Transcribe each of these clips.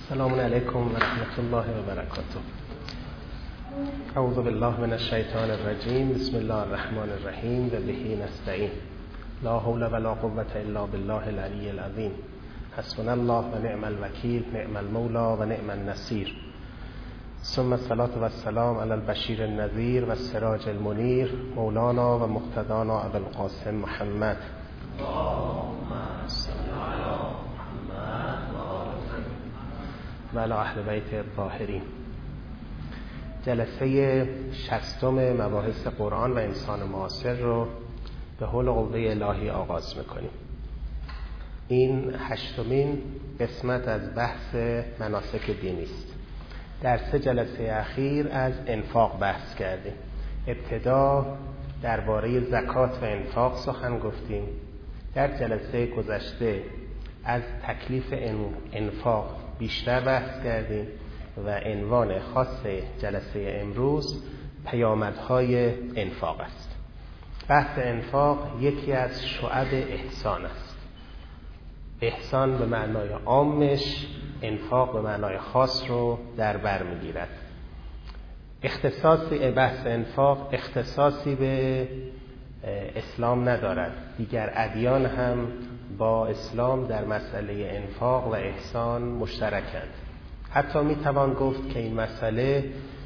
السلام علیکم و رحمت الله و برکاته. اعوذ بالله من الشیطان الرجیم. بسم الله الرحمن الرحیم و به نستعین. لا حول ولا قوة الا بالله العلی العظیم. حسبنا الله و نعم الوکیل، نعم المولا و نعم النصیر. ثم الصلاة و السلام علی البشیر النذیر و السراج المنیر، مولانا و مقتدانا ابو القاسم محمد. و علی اهل بیت الطاهرین. جلسه 60 مباحث قرآن و انسان معاصر رو به حول و قوه الهی آغاز میکنیم. این 8مین قسمت از بحث مناسک دینی است. در 3 جلسه اخیر از انفاق بحث کردیم. ابتدا درباره زکات و انفاق سخن گفتیم. در جلسه گذشته از تکلیف انفاق بیشتر بحث کردیم و عنوان خاص جلسه امروز پیامدهای انفاق است. بحث انفاق یکی از شعب احسان است. احسان به معنای عامش، انفاق به معنای خاص رو در بر میگیرد. بحث انفاق اختصاصی به اسلام ندارد. دیگر ادیان هم با اسلام در مسئله انفاق و احسان مشترکند. حتی میتوان گفت که این مسئله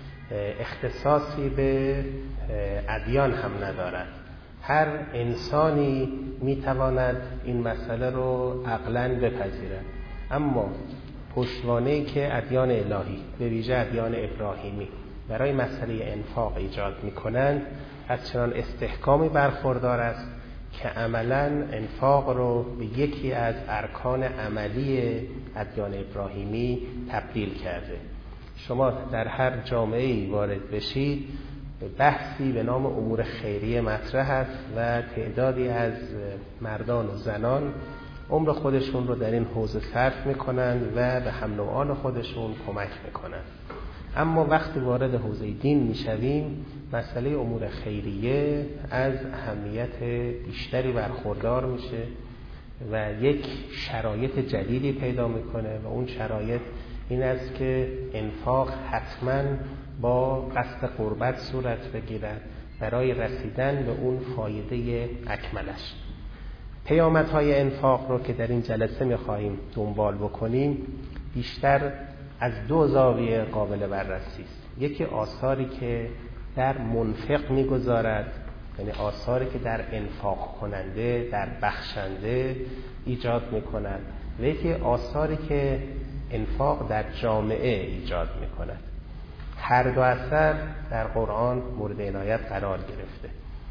اختصاصی به ادیان هم ندارد. هر انسانی میتواند این مسئله رو عقلاً بپذیرد، اما پشتوانه‌ای که ادیان الهی به ویژه ادیان ابراهیمی برای مسئله انفاق ایجاد میکنند از چنان استحکامی برخوردار است که عملاً انفاق رو به یکی از ارکان عملی ادیان ابراهیمی تبدیل کرده. شما در هر جامعه‌ای وارد بشید بحثی به نام امور خیریه مطرح است و تعدادی از مردان و زنان عمر خودشون رو در این حوزه صرف میکنند و به هم نوعان خودشون کمک میکنند. اما وقتی وارد حوزه دین میشویم مسئله امور خیریه از اهمیت بیشتری برخوردار میشه و یک شرایط جدیدی پیدا میکنه و اون شرایط این است که انفاق حتما با قصد قربت صورت بگیرد برای رسیدن به اون فایده اکملش. پیامدهای انفاق رو که در این جلسه میخواهیم دنبال بکنیم بیشتر از 2 زاویه قابل بررسی است. یکی آثاری که در منفق میگذارد، یعنی آثاری که در انفاق کننده، در بخشنده ایجاد میکند، و یکی آثاری که انفاق در جامعه ایجاد میکند. هر 2 اثر در قرآن مورد عنایت قرار گرفته.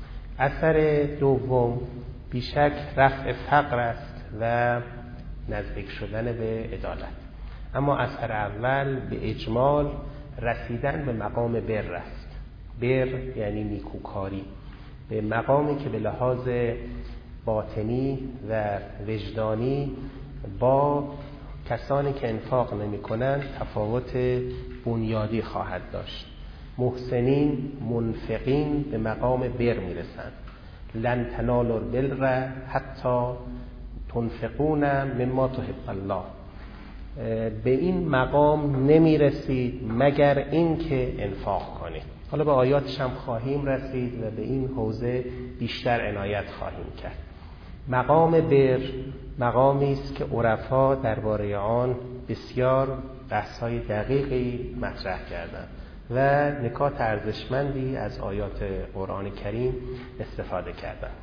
اثر دوم بیشک رفع فقر است و نزدیک شدن به عدالت. اما اثر اول به اجمال رسیدن به مقام بر است. بر یعنی نیکوکاری، به مقامی که به لحاظ باطنی و وجدانی با کسانی که انفاق نمی کنند تفاوت بنیادی خواهد داشت. محسنین، منفقین به مقام بر می رسند. لن تنالوا البر حتی تنفقون مما تحب الله. به این مقام نمی رسید مگر این که انفاق کنید. حالا به آیاتش هم خواهیم رسید و به این حوزه بیشتر عنایت خواهیم کرد. مقام بر مقامی است که عرفا درباره آن بسیار بحث‌های دقیقی مطرح کردند و نکات ارزشمندی از آیات قرآن کریم استفاده کردند.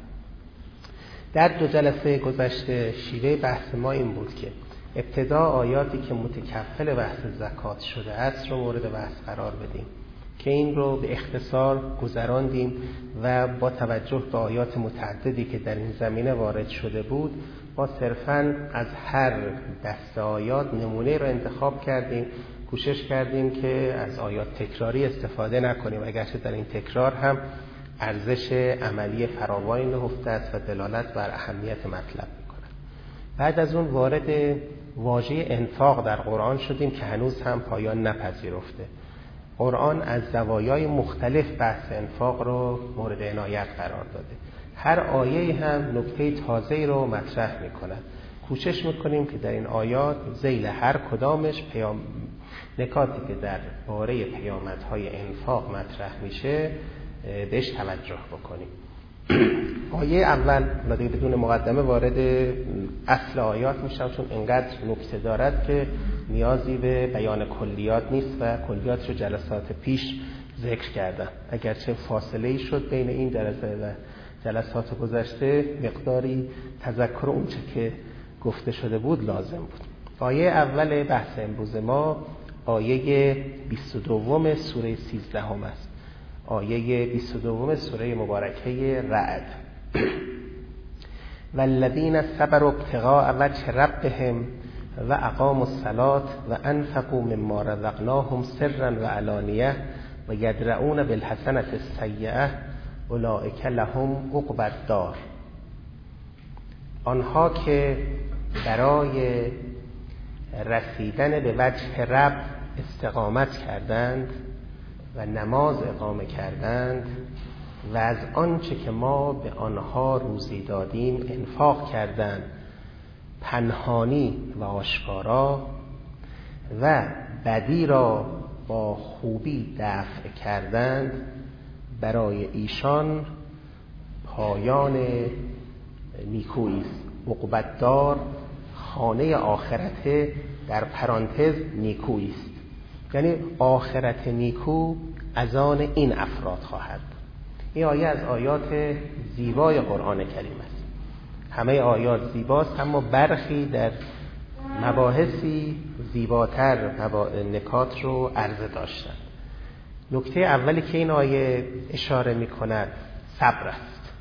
در 2 جلسه گذشته شیوه بحث ما این بود که ابتدا آیاتی که متکفل بحث زکات شده است رو مورد بحث قرار بدیم که این رو به اختصار گذراندیم و با توجه به آیات متعددی که در این زمینه وارد شده بود ما صرفاً از هر دسته آیات نمونه رو انتخاب کردیم. کوشش کردیم که از آیات تکراری استفاده نکنیم، اگرچه در این تکرار هم ارزش عملی فراوانی نهفته است و دلالت بر اهمیت مطلب می‌کند. بعد از اون وارد واژه انفاق در قرآن شدیم که هنوز هم پایان نپذیرفته. قرآن از زوایای مختلف بحث انفاق رو مورد عنایت قرار داده. هر آیه هم نکته تازه‌ای رو مطرح می‌کند. کوشش میکنیم که در این آیات ذیل هر کدامش نکاتی که در باره پیامدهای انفاق مطرح میشه بهش توجه بکنیم. آیه اول دیگه بدون مقدمه وارد اصل آیات میشم، چون اینقدر نکته دارد که نیازی به بیان کلیات نیست و کلیات رو جلسات پیش ذکر کردم، اگرچه فاصله‌ای شد بین این جلسه و جلسات گذشته، مقداری تذکر اونچه که گفته شده بود لازم بود. آیه اول بحث امروز ما آیه 22 سوره 13 است. آیه 22 سوره مبارکه رعد. والذین صبروا ابتغاء وجه ربهم و اقاموا الصلاة و انفقوا مما رزقناهم سرا و علانیه و یدرؤون بالحسنة السیئة اولئک لهم عقبی الدار. آنها که برای رسیدن به وجه رب استقامت کردند و نماز اقامه کردند و از آنچه که ما به آنها روزی دادیم انفاق کردند، پنهانی و آشکارا، و بدی را با خوبی دفع کردند، برای ایشان پایان نیکویی است. عقبی الدار خانه آخرت، در پرانتز نیکویی است، یعنی آخرت نیکو از آن این افراد خواهد. این آیه از آیات زیبای قرآن کریم است. همه آیات زیباست، اما برخی در مباحثی زیباتر نکات رو عرضه داشتند. نکته اولی که این آیه اشاره می کند صبر است.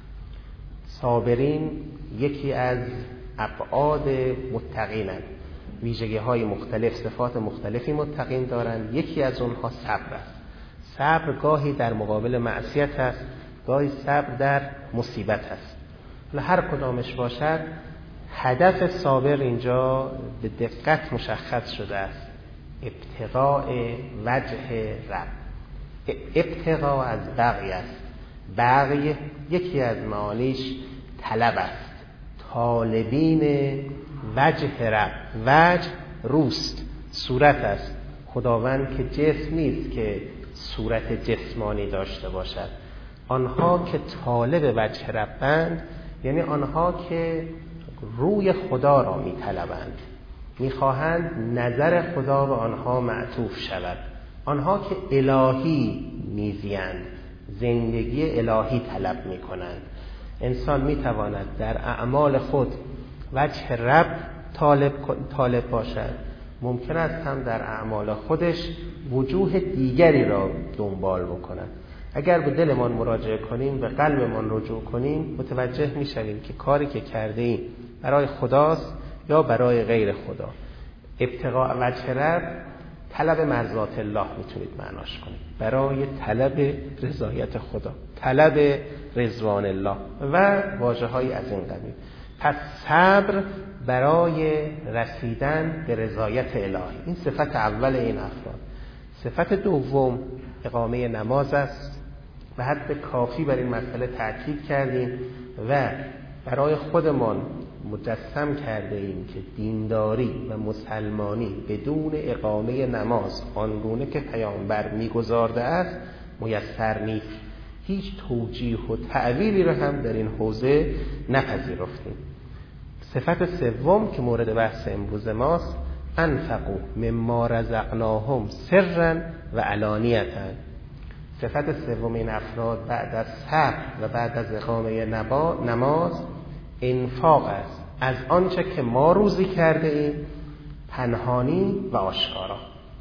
صابرین یکی از ابعاد متقینند، ویژگی های مختلف، صفات مختلفی متقین دارند. یکی از اونها صبر است. صبر گاهی در مقابل معصیت است، گاهی صبر در مصیبت است. هر کدامش باشد، هدف صابر اینجا به دقت مشخص شده است: ابتغاء وجه رب. ابتغاء از بغی است. بغی یکی از معانیش طلب است. طالبین وجه رب. وجه روست، صورت است. خداوند که جسم نیست که صورت جسمانی داشته باشد. آنها که طالب وجه ربند، یعنی آنها که روی خدا را می طلبند، می خواهند نظر خدا به آنها معطوف شود. آنها که الهی میزیند، زندگی الهی طلب می کنند. انسان می تواند در اعمال خود وجه رب طالب باشد، ممکن است هم در اعمال خودش وجوه دیگری را دنبال بکند. اگر به دلمان مراجعه کنیم، به قلبمان رجوع کنیم، متوجه می شویم که کاری که کرده ایم برای خداست یا برای غیر خدا. ابتغاء وجه رب، طلب مرضات الله میتونید معناش کنید، برای طلب رضایت خدا، طلب رضوان الله و واژه‌های از این قبیل. پس صبر برای رسیدن به رضایت الهی، این صفت اول این افراد. صفت دوم اقامه نماز است و حد کافی بر این مسئله تأکید کردیم و برای خودمان مجسم کرده ایم که دینداری و مسلمانی بدون اقامه نماز آنگونه که پیامبر می‌گزارده است میسر نیست. هیچ توجیه و تعویلی را هم در این حوزه نپذیرفتیم. صفت سوم که مورد بحث امروز ماست، انفقوا مما رزقناهم سرا و علانیة. صفت سوم این افراد بعد از صبر و بعد از اقامه نماز انفاق است، از آنچه که ما روزی کرده ایم، پنهانی و آشکارا.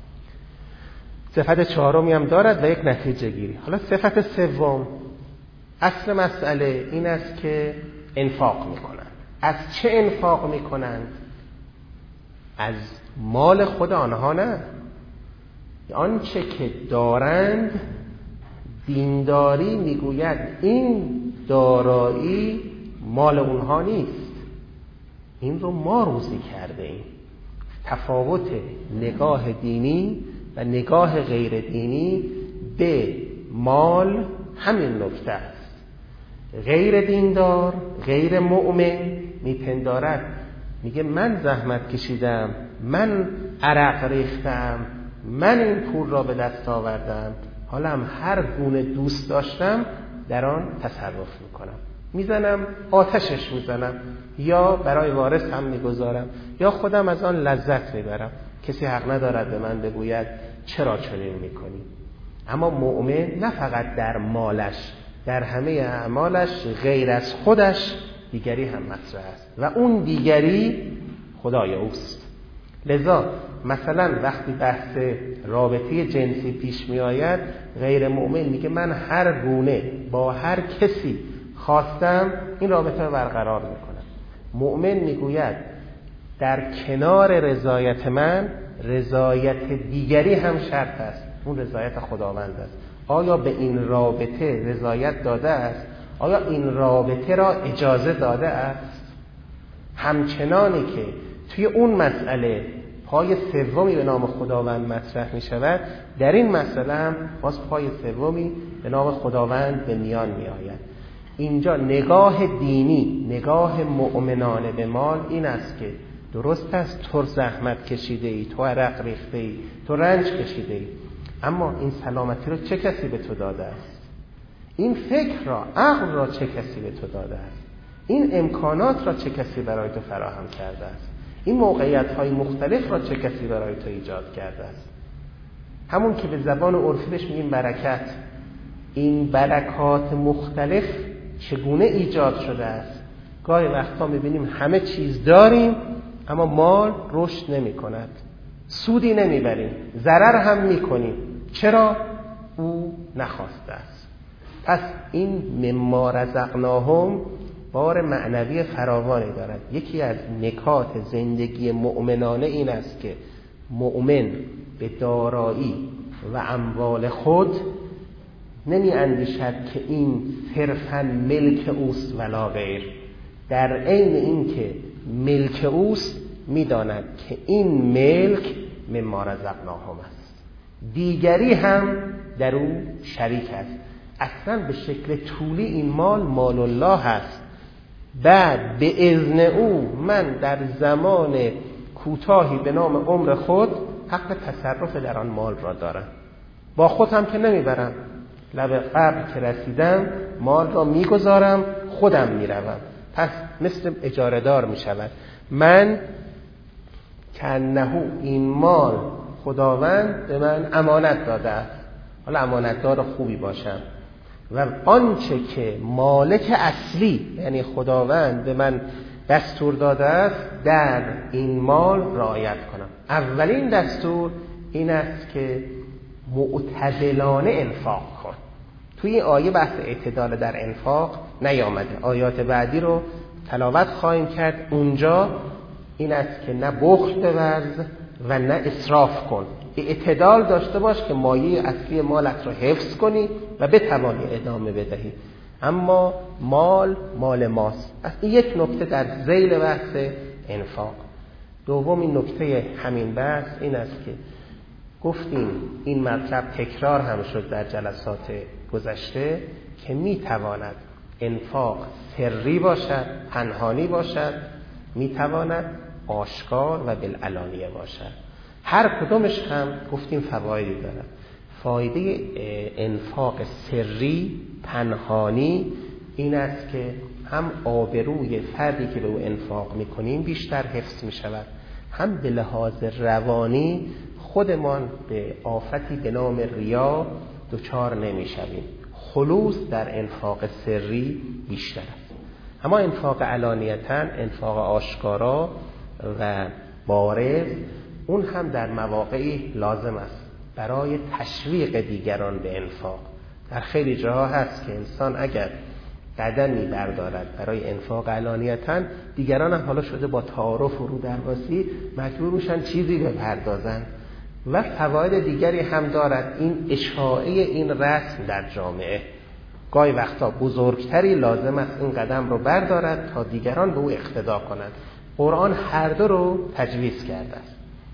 صفت چهارمی هم دارد و یک نتیجه گیری. حالا صفت سوم، اصل مسئله این است که انفاق میکنند. از چه انفاق میکنند؟ از مال خود آنها نه، آنچه که دارند. دینداری میگوید این دارایی مال اونها نیست، این رو ما روزی کرده ایم. تفاوت نگاه دینی و نگاه غیر دینی به مال همین نکته است. غیر دیندار، غیر مؤمن میپندارد میگه من زحمت کشیدم، من عرق ریختم، من این پول را به دست آوردم، حالا هم هر گونه دوست داشتم در آن تصرف میکنم، میزنم آتشش میزنم، یا برای وارثم میگذارم، یا خودم از آن لذت میبرم. کسی حق ندارد به من بگوید چرا چنین میکنی. اما مؤمن نه فقط در مالش، در همه اعمالش غیر از خودش دیگری هم مطرح است و اون دیگری خدای اوست. لذا مثلا وقتی بحث رابطه جنسی پیش می آید، غیر مؤمن میگه من هر گونه با هر کسی خواستم این رابطه رو برقرار میکنم. مؤمن میگوید در کنار رضایت من رضایت دیگری هم شرط است، اون رضایت خداوند است. آیا به این رابطه رضایت داده است؟ آیا این رابطه را اجازه داده است؟ همچنانی که توی اون مسئله پای سومی به نام خداوند مطرح می شود، در این مسئله هم باز پای سومی به نام خداوند به میان می آید. اینجا نگاه دینی، نگاه مؤمنانه به مال این است که درست است تو زحمت کشیده ای، تو عرق ریخته ای، تو رنج کشیده ای، اما این سلامتی رو چه کسی به تو داده است؟ این فکر را، عقل را چه کسی به تو داده است؟ این امکانات را چه کسی برای تو فراهم کرده است؟ این موقعیت‌های مختلف را چه کسی برای تو ایجاد کرده است؟ همون که به زبان عرفی بهش میگیم برکت. این برکات مختلف چگونه ایجاد شده است؟ گاهی وقتا میبینیم همه چیز داریم اما مال رشد نمی کند، سودی نمیبریم، ضرر هم میکنیم. چرا؟ او نخواسته است. پس این مما رزقناهم بار معنوی فراوانی دارد. یکی از نکات زندگی مؤمنانه این است که مؤمن به دارایی و اموال خود نمی اندیشد که این صرفاً ملک اوست ولا غیر. در عین این که ملک اوست میداند که این ملک مما رزقناهم است، دیگری هم در او شریک است. اصلا به شکل طولی این مال الله است. بعد به اذن او من در زمان کوتاهی به نام عمر خود حق تصرف در آن مال را دارم. با خودم که نمیبرم، لب قبر که رسیدم مال را میگذارم، خودم میروم. پس مثل اجاره دار میشود. من کنهو این مال خداوند به من امانت داده است، حالا امانتدار خوبی باشم و آنچه که مالک اصلی یعنی خداوند به من دستور داده است در این مال رعایت کنم. اولین دستور این است که معتدلانه انفاق کن. توی این آیه بحث اعتدال در انفاق نیامده. آیات بعدی رو تلاوت خواهیم کرد. اونجا این است که نه بخل بورز و نه اسراف کن. اعتدال داشته باش که مایه اصلی مالت رو حفظ کنی و بتوانی ادامه بدهی. اما مال ماست. این یک نکته در ذیل بحث انفاق. دومین نکته همین بحث این است که گفتیم این مطلب تکرار هم شد در جلسات گذشته که میتواند انفاق سری باشد، پنهانی باشد، میتواند آشکار و بالعلانیه باشد. هر کدومش هم گفتیم فوایدی دارد. فایده انفاق سری پنهانی این است که هم آبروی فردی که به او انفاق میکنیم بیشتر حفظ میشود، هم به لحاظ روانی خودمان به آفتی به نام ریا دچار نمیشویم. خلوص در انفاق سری بیشتر است. اما انفاق علانیتاً، انفاق آشکارا و بارز، اون هم در مواقعی لازم است برای تشویق دیگران به انفاق. در خیلی جاها هست که انسان اگر قدمی بردارد برای انفاق علانیتاً، دیگران هم حالا شده با تعارف و رودرواسی مجبور میشن چیزی بپردازن. و فواید دیگری هم دارد این اشاعه این رسم در جامعه. گاهی وقتا بزرگتری لازم است این قدم رو بردارد تا دیگران به او اقتدا کنند. قرآن هر دو رو تجویز کرده است.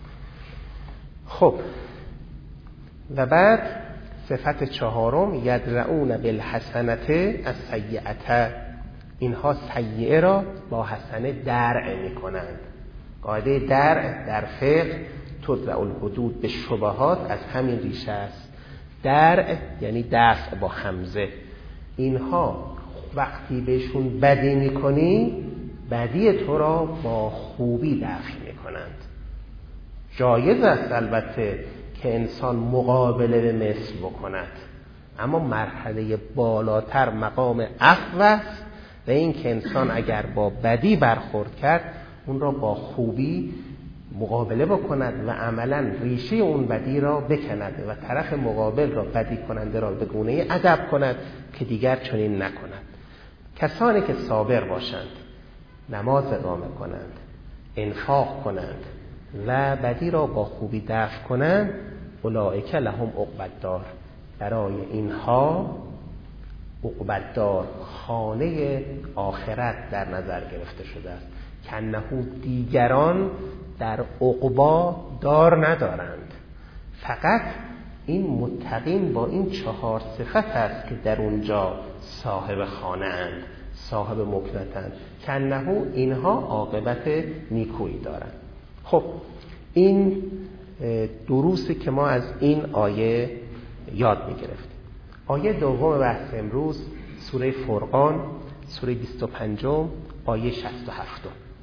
خب و بعد صفت چهارم یدرؤون بالحسنة السیئة، اینها سیئه را با حسنه درع می کنند. قاعده در فقه تدرع الحدود به شبهات از همین ریشه است. درع یعنی دفع با همزه. اینها وقتی بهشون بدی میکنی، بدی تو را با خوبی دفع میکنند. جایز است البته که انسان مقابله به مثل بکند، اما مرحله بالاتر مقام عفو است و این که انسان اگر با بدی برخورد کرد اون را با خوبی مقابله بکند و عملا ریشه اون بدی را بکند و طرف مقابل را، بدی کننده را به گونه ادب کند که دیگر چنین نکند. کسانی که صابر باشند، نماز اقامه کنند، انفاق کنند و بدی را با خوبی دفع کنند، اولئک لهم عقبالدار، برای اینها عقبالدار خانه آخرت در نظر گرفته شده است. کنه دیگران در عقبا دار ندارند، فقط این متقین با این 4 صفت است که در اونجا صاحب خانه اند، صاحب مکنتند. کنه اینها عاقبت نیکویی دارند. خب این دروسی که ما از این آیه یاد می‌گرفتیم. آیه دوم بحث امروز سوره فرقان، سوره 25 آیه 67.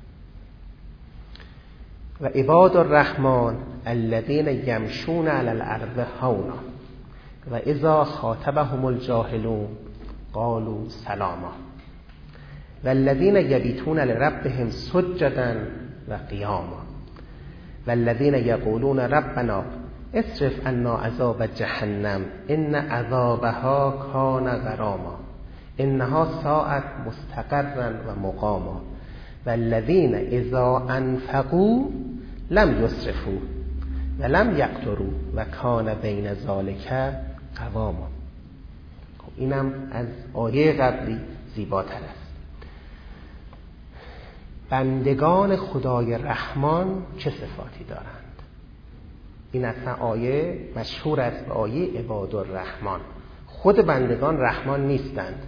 و عباد الرحمن الذین یمشون علی الارض هونا و اذا خاطبهم الجاهلون قالوا سلاما و الذین یبیتون لربهم سجدا و قیاما و الذین یقولون ربنا اصرف عنا عذاب جهنم ان عذابها کان غراما انها ساءت مستقرا و مقاما و الذین اذا انفقوا لم یسرفوا و لم یقتروا و کان بین ذلک قواما. خب اینم از آیه قبلی زیباتر است. بندگان خدای رحمان چه صفاتی دارند؟ این اصلا آیه مشهور است به آیه عباد الرحمن. خود بندگان رحمان نیستند.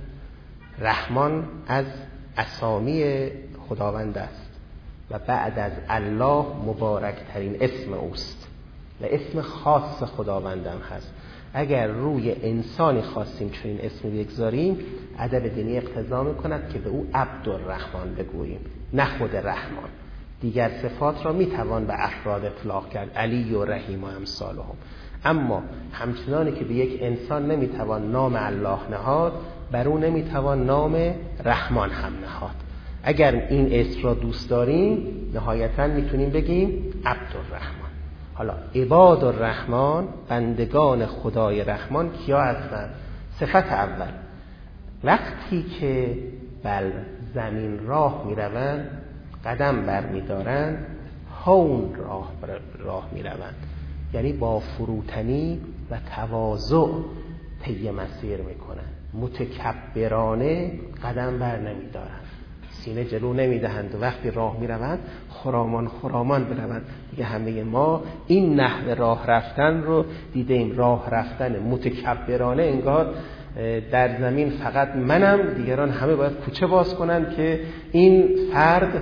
رحمان از اسامی خداوند است و بعد از الله مبارکترین اسم اوست و اسم خاص خداوندم هست. اگر روی انسانی خواستیم چنین اسمی بگذاریم، ادب دینی اقتضا می‌کند که به او عبدالرحمن بگوییم، نه خود رحمان. دیگر صفات را میتوان به افراد اطلاق کرد، علی و رحیم و امثالهم، اما همچنانی که به یک انسان نمیتوان نام الله نهاد، بر او نمیتوان نام رحمان هم نهاد. اگر این اسم را دوست داریم نهایتاً میتونیم بگیم عبدالرحمن. حالا عباد الرحمن، بندگان خدای رحمان کیا هستند؟ صفت اول، وقتی که بر زمین راه میروند قدم بر میدارند، هون راه میروند، یعنی با فروتنی و تواضع طی مسیر میکنند، متکبرانه قدم بر نمیدارند، سینه جلو نمیدهند و وقتی راه میروند خرامان بروند. دیگه همه ما این نحو راه رفتن رو دیدیم، راه رفتن متکبرانه، انگار در زمین فقط منم، دیگران همه باید کوچه باز کنند که این فرد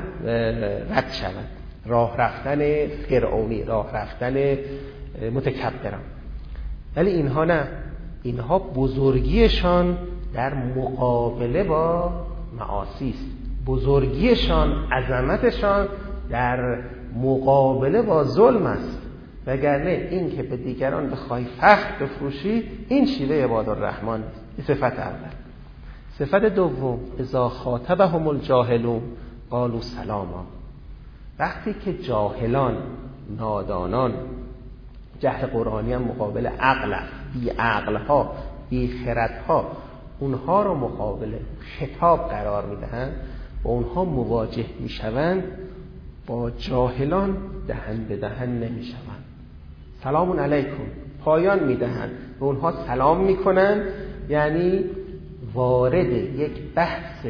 رد شود. راه رفتن فرعونی، راه رفتن متکبران. ولی اینها نه، اینها بزرگیشان در مقابله با معاصی است، بزرگیشان، عظمتشان در مقابله با ظلم است. وگرنه این که به دیگران بخوای فخر بفروشی، این شیوه عباد الرحمن. صفت اول. صفت دوم، اذا خاطبهم الجاهلون قالوا سلاما. وقتی که جاهلان، نادانان، جهل قرآنی هم مقابل عقل، بی عقلها، بی خردها، اونها رو مقابل خطاب قرار میدهند و اونها مواجه میشوند، با جاهلان دهن به دهن نمیشوند. سلام علیکم پایان میدهند و اونها سلام میکنند، یعنی وارد یک بحث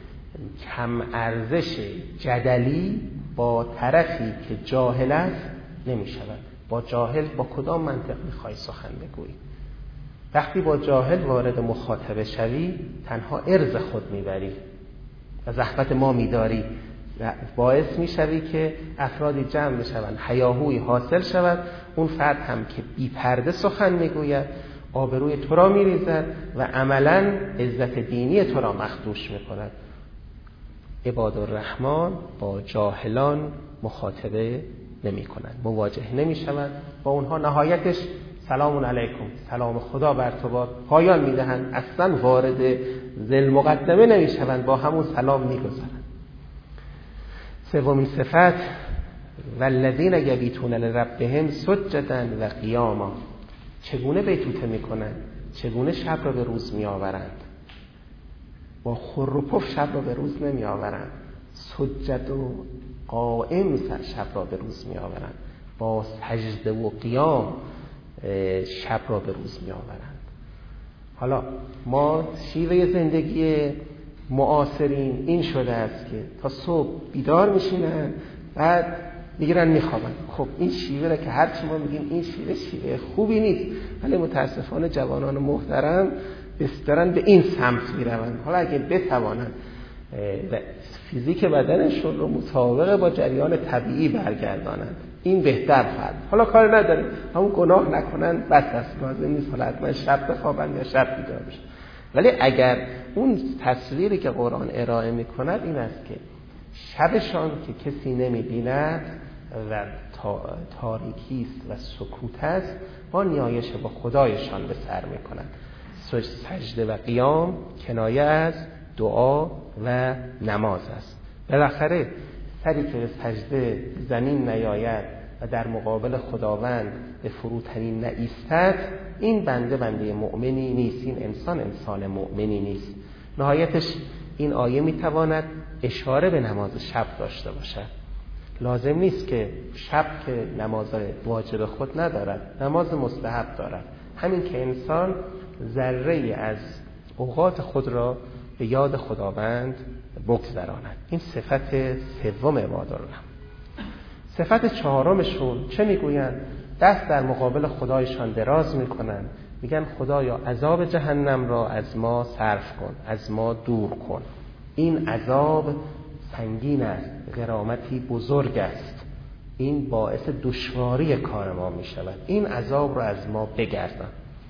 کم ارزش جدلی با طرفی که جاهل است نمیشوند. با جاهل با کدام منطق میخوای سخن بگویی؟ وقتی با جاهل وارد مخاطبه شوی، تنها عرض خود میبری و زحمت ما میداری باعث میشوی که افرادی جمع بشوند، هیاهویی حاصل شود، اون فرد هم که بی پرده سخن میگوید آبروی تو را میریزد و عملاً عزت دینی تو را مخدوش میکند. عباد الرحمن با جاهلان مخاطبه نمی کنند، مواجه نمی شوند با اونها. نهایتش سلام علیکم، سلام خدا بر تو باد، پایان می دهند، اصلا وارد ذل مقدمه نمی شوند، با همون سلام می گذارند. سومین صفت والذین یبیتون لربهم سجدا و قیاما. چگونه بیتوته می کنند؟ چگونه شب را به روز می آورند؟ با خور و پف شب را به روز نمی آورند، سجد و قائم شب را به روز می آورند، با سجده و قیام شب را به روز می آورند. حالا ما شیوه زندگی معاصرین این شده است که تا صبح بیدار میشینن بعد میگیرن میخوابن. خب این شیوه را که هرچی ما میگیم این شیوه خوبی نیست، ولی متاسفانه جوانان محترم دارن به این سمت میروند. حالا اگه بتوانند فیزیک بدنشون رو مطابق با جریان طبیعی برگردانند این بهتر خواهد. حالا کار نداریم، همون گناه نکنن بس است، لازم نیست حالا حتما شب بخوابن یا شب بیدار بشن. ولی اگر اون تصویری که قرآن ارائه میکند این است که شبشان که کسی نمیبیند و تاریکی است و سکوت است، با نیایش با خدایشان به سر میکنند. سجده و قیام کنایه از دعا و نماز است. بالاخره سری که به سجده زمین نیاید و در مقابل خداوند به فروتنی نایستد، این بنده مؤمنی نیست، این انسان مؤمنی نیست. نهایتش این آیه میتواند اشاره به نماز شب داشته باشد. لازم نیست که شب که نماز واجب خود ندارد، نماز مستحب دارد. همین که انسان ذره از اوقات خود را به یاد خداوند بگذراند. این صفت سوم عباد الرحمن. صفت چهارمشون چه میگویند؟ دست در مقابل خدایشان دراز میکنند، میگن خدایا عذاب جهنم را از ما صرف کن، از ما دور کن. این عذاب سنگین است، غرامتی بزرگ است، این باعث دشواری کار ما میشود، این عذاب را از ما بگردان.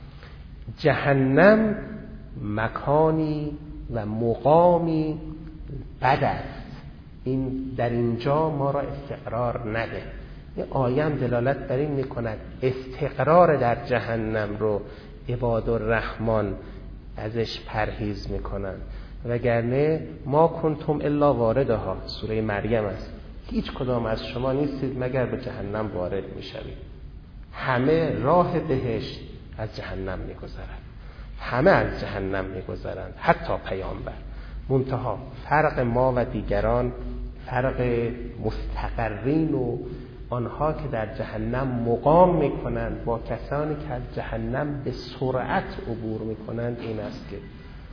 جهنم مکانی و مقامی بد است، این در اینجا ما را استقرار نده. این آیه هم دلالت بر این میکند استقرار در جهنم رو عباد الرحمن ازش پرهیز میکنند. وگرنه ما کنتم الا واردها، سوره مریم است، هیچ کدام از شما نیستید مگر به جهنم وارد میشوید. همه راه بهشت از جهنم میگذرند، همه از جهنم میگذرند، حتی پیامبر. منتها فرق ما و دیگران، فرق مستقرین و آنها که در جهنم مقام میکنند با کسانی که از جهنم به سرعت عبور میکنند این است که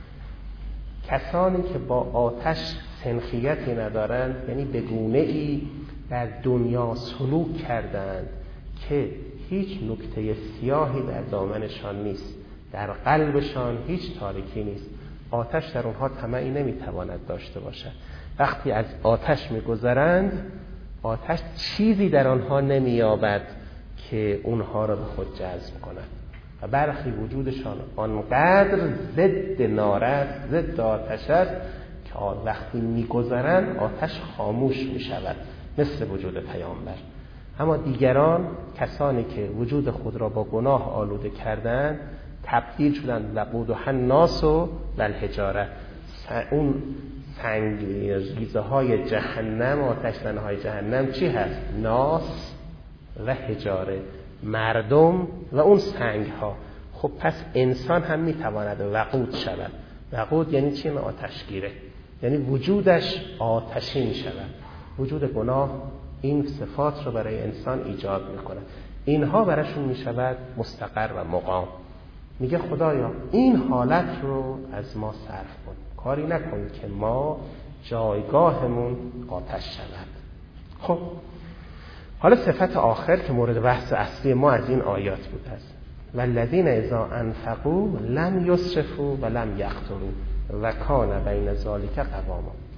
کسانی که با آتش سنخیتی ندارند، یعنی به گونه‌ای در دنیا سلوک کردند که هیچ نکته سیاهی در دامنشان نیست، در قلبشان هیچ تاریکی نیست، آتش در اونها طمعی نمیتواند داشته باشد. وقتی از آتش میگذرند آتش چیزی در آنها نمییابد که اونها را به خود جذب کند و برخی وجودشان آنقدر ضد نار است، ضد آتش است که وقتی میگذرند آتش خاموش میشود، مثل وجود پیامبر. اما دیگران، کسانی که وجود خود را با گناه آلوده کردند، تبدیل شدند وقودها الناس و الحجاره. اون سنگریزه های جهنم، آتش‌زنه های جهنم چی هست؟ ناس و حجاره، مردم و اون سنگ ها. خب پس انسان هم میتواند وقود شود. وقود یعنی چی؟ آتشگیره، یعنی وجودش آتشین شود. وجود گناه این صفات رو برای انسان ایجاد میکنه، اینها براشون میشود مستقر و مقام. میگه خدایا این حالت رو از ما صرف کن، کاری نکن که ما جایگاهمون آتش شود. خب حالا صفت آخر که مورد بحث اصلی ما از این آیات بود است والذین اذا انفقوا لم یسرفوا و لم یقتروا و کان بین ذلک قواما.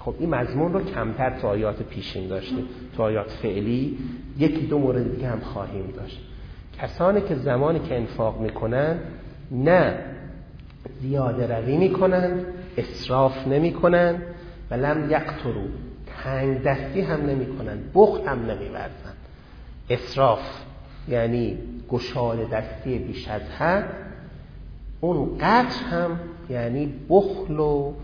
خب این مضمون رو کمتر تو آیات پیشین داشته، تو آیات فعلی یکی دو مورد دیگه هم خواهیم داشت. کسانی که زمانی که انفاق میکنن نه زیاده روی میکنن، اسراف نمیکنن و لم یقتروا، تنگ دستی هم نمیکنن، بخل هم نمیورزن. اسراف یعنی گشاده دستی بیش از حد، اون قطع هم یعنی بخل و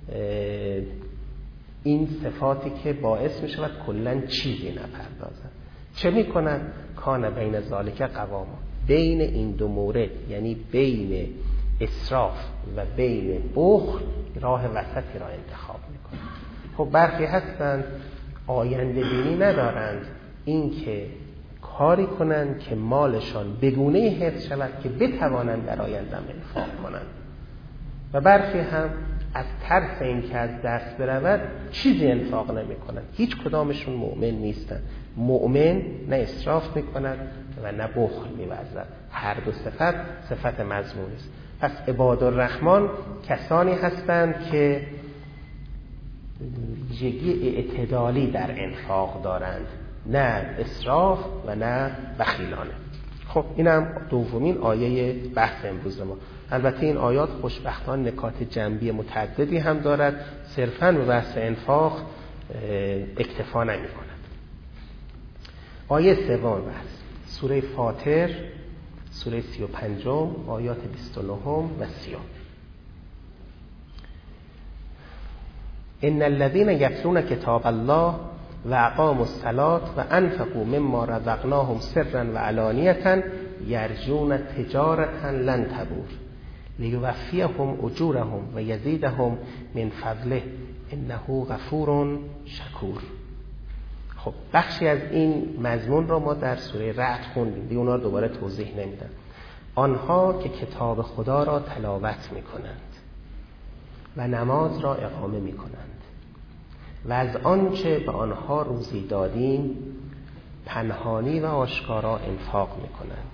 این صفاتی که باعث می شود کلن چیزی نپردازن. چه می کنن؟ کان بین ذالک قواما، بین این دو مورد یعنی بین اسراف و بین بخل راه وسطی را انتخاب می کنن. خب برخی هستند آینده بینی ندارند، این که کاری کنند که مالشان بگونه حفظ شود که بتوانند در آینده انفاق کنند، و برخی هم از ترس این که از دست برود چیزی انفاق نمی کنند. هیچ کدامشون مؤمن نیستند. مؤمن نه اسراف می کند و نه بخل می ورزد. هر دو صفت مذموم است. پس عباد الرحمن کسانی هستند که ویژگی اعتدالی در انفاق دارند، نه اسراف و نه بخیلانه. خب اینم دومین آیه بحث امروز ما. البته این آیات خوشبختانه نکات جنبی متعددی هم دارد، صرفاً به بحث انفاق اکتفا نمی کند. آیه سوم بحث سوره فاطر، سوره 35 آیات 29 و 30. ان الذين يتلون كتاب الله واقاموا الصلاة وانفقوا مما رزقناهم سرا وعلانية يرجون تجارة لن تبور لیوفیهم اجورهم و یزیدهم من فضله انه غفور شکور. خب بخشی از این مضمون را ما در سوره رعد خوندیم، دیگه اونا رو دوباره توضیح نمیدم. آنها که کتاب خدا را تلاوت میکنند و نماز را اقامه میکنند و از آنچه به آنها روزی دادیم پنهانی و آشکارا انفاق میکنند،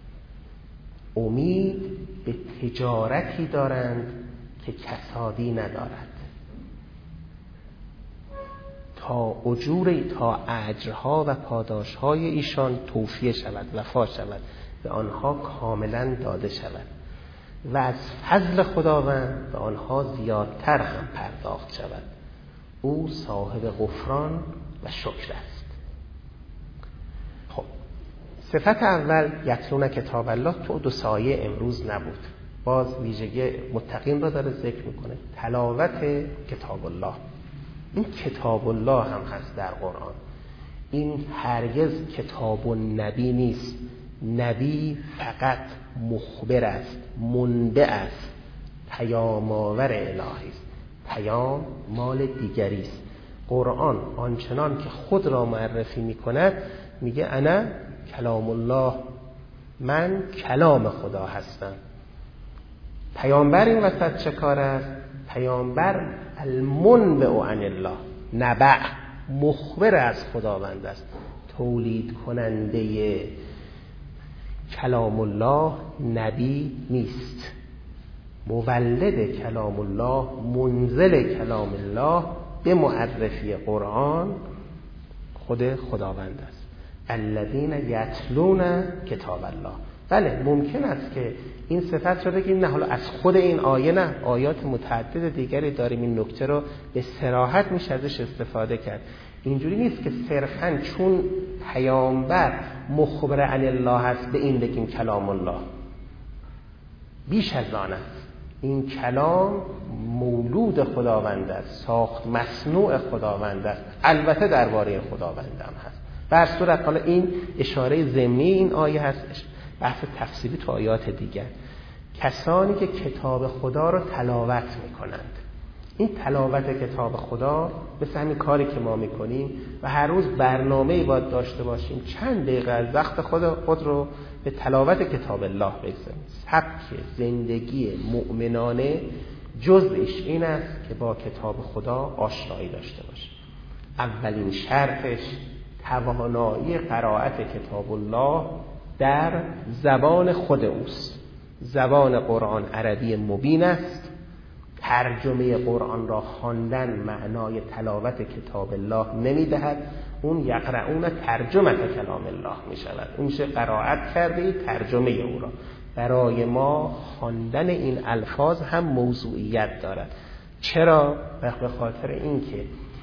امید به تجارتی دارند که کسادی ندارد، تا اجرها و پاداشهای ایشان توفیه شود، وفا شود، به آنها کاملا داده شود و از فضل خداوند به آنها زیادتر هم پرداخت شود. او صاحب غفران و شکر است. خب صفت اول یتلون کتاب الله تو دو سایه امروز نبود، باز ویژگی متقین را داره ذکر میکنه، تلاوت کتاب الله. این کتاب الله هم هست در قرآن، این هرگز کتاب النبی نیست. نبی فقط مخبر است، منبع است، پیام آور الهی است، پیام مال دیگری است. قرآن آنچنان که خود را معرفی میکند میگه انا کلام الله، من کلام خدا هستم. پیامبر این وسط چه کار است؟ پیامبر المنبع عن الله، نبع، مخبر از خداوند است، تولید کننده کلام الله نبی نیست. مولد کلام الله، منزل کلام الله به معرفی قرآن خود خداوند است. الذین یتلون کتاب الله. بله ممکن است که این صفت رو بگیم نه، حالا از خود این آیه نه، آیات متعدد دیگری داریم این نکته رو به صراحت میشه ازش استفاده کرد. اینجوری نیست که صرفاً چون پیامبر مخبر عن الله هست به این بگیم کلام الله. بیش از آن است، این کلام مولود خداوند است، ساخت مصنوع خداوند است، البته درباره خداوند هم هست. به هر صورت حالا این اشاره ضمنی این آیه هست، بحث تفصیلی تو آیات دیگر. کسانی که کتاب خدا رو تلاوت میکنند، این تلاوت کتاب خدا مثل همین کاری که ما میکنیم و هر روز برنامه‌ای باید داشته باشیم چند دقیقه از وقت خود رو به تلاوت کتاب الله بگذاریم. سبک زندگی مؤمنانه جزءش این است که با کتاب خدا آشنایی داشته باشیم. اولین شرطش توانایی قرائت کتاب الله در زبان خود اوست. زبان قرآن عربی مبین است، ترجمه قرآن را خواندن معنای تلاوت کتاب الله نمیدهد. اون یقرؤون ترجمه کلام الله می شود. اون چه قرائت کرده ترجمه او را. برای ما خواندن این الفاظ هم موضوعیت دارد. چرا؟ به خاطر اینکه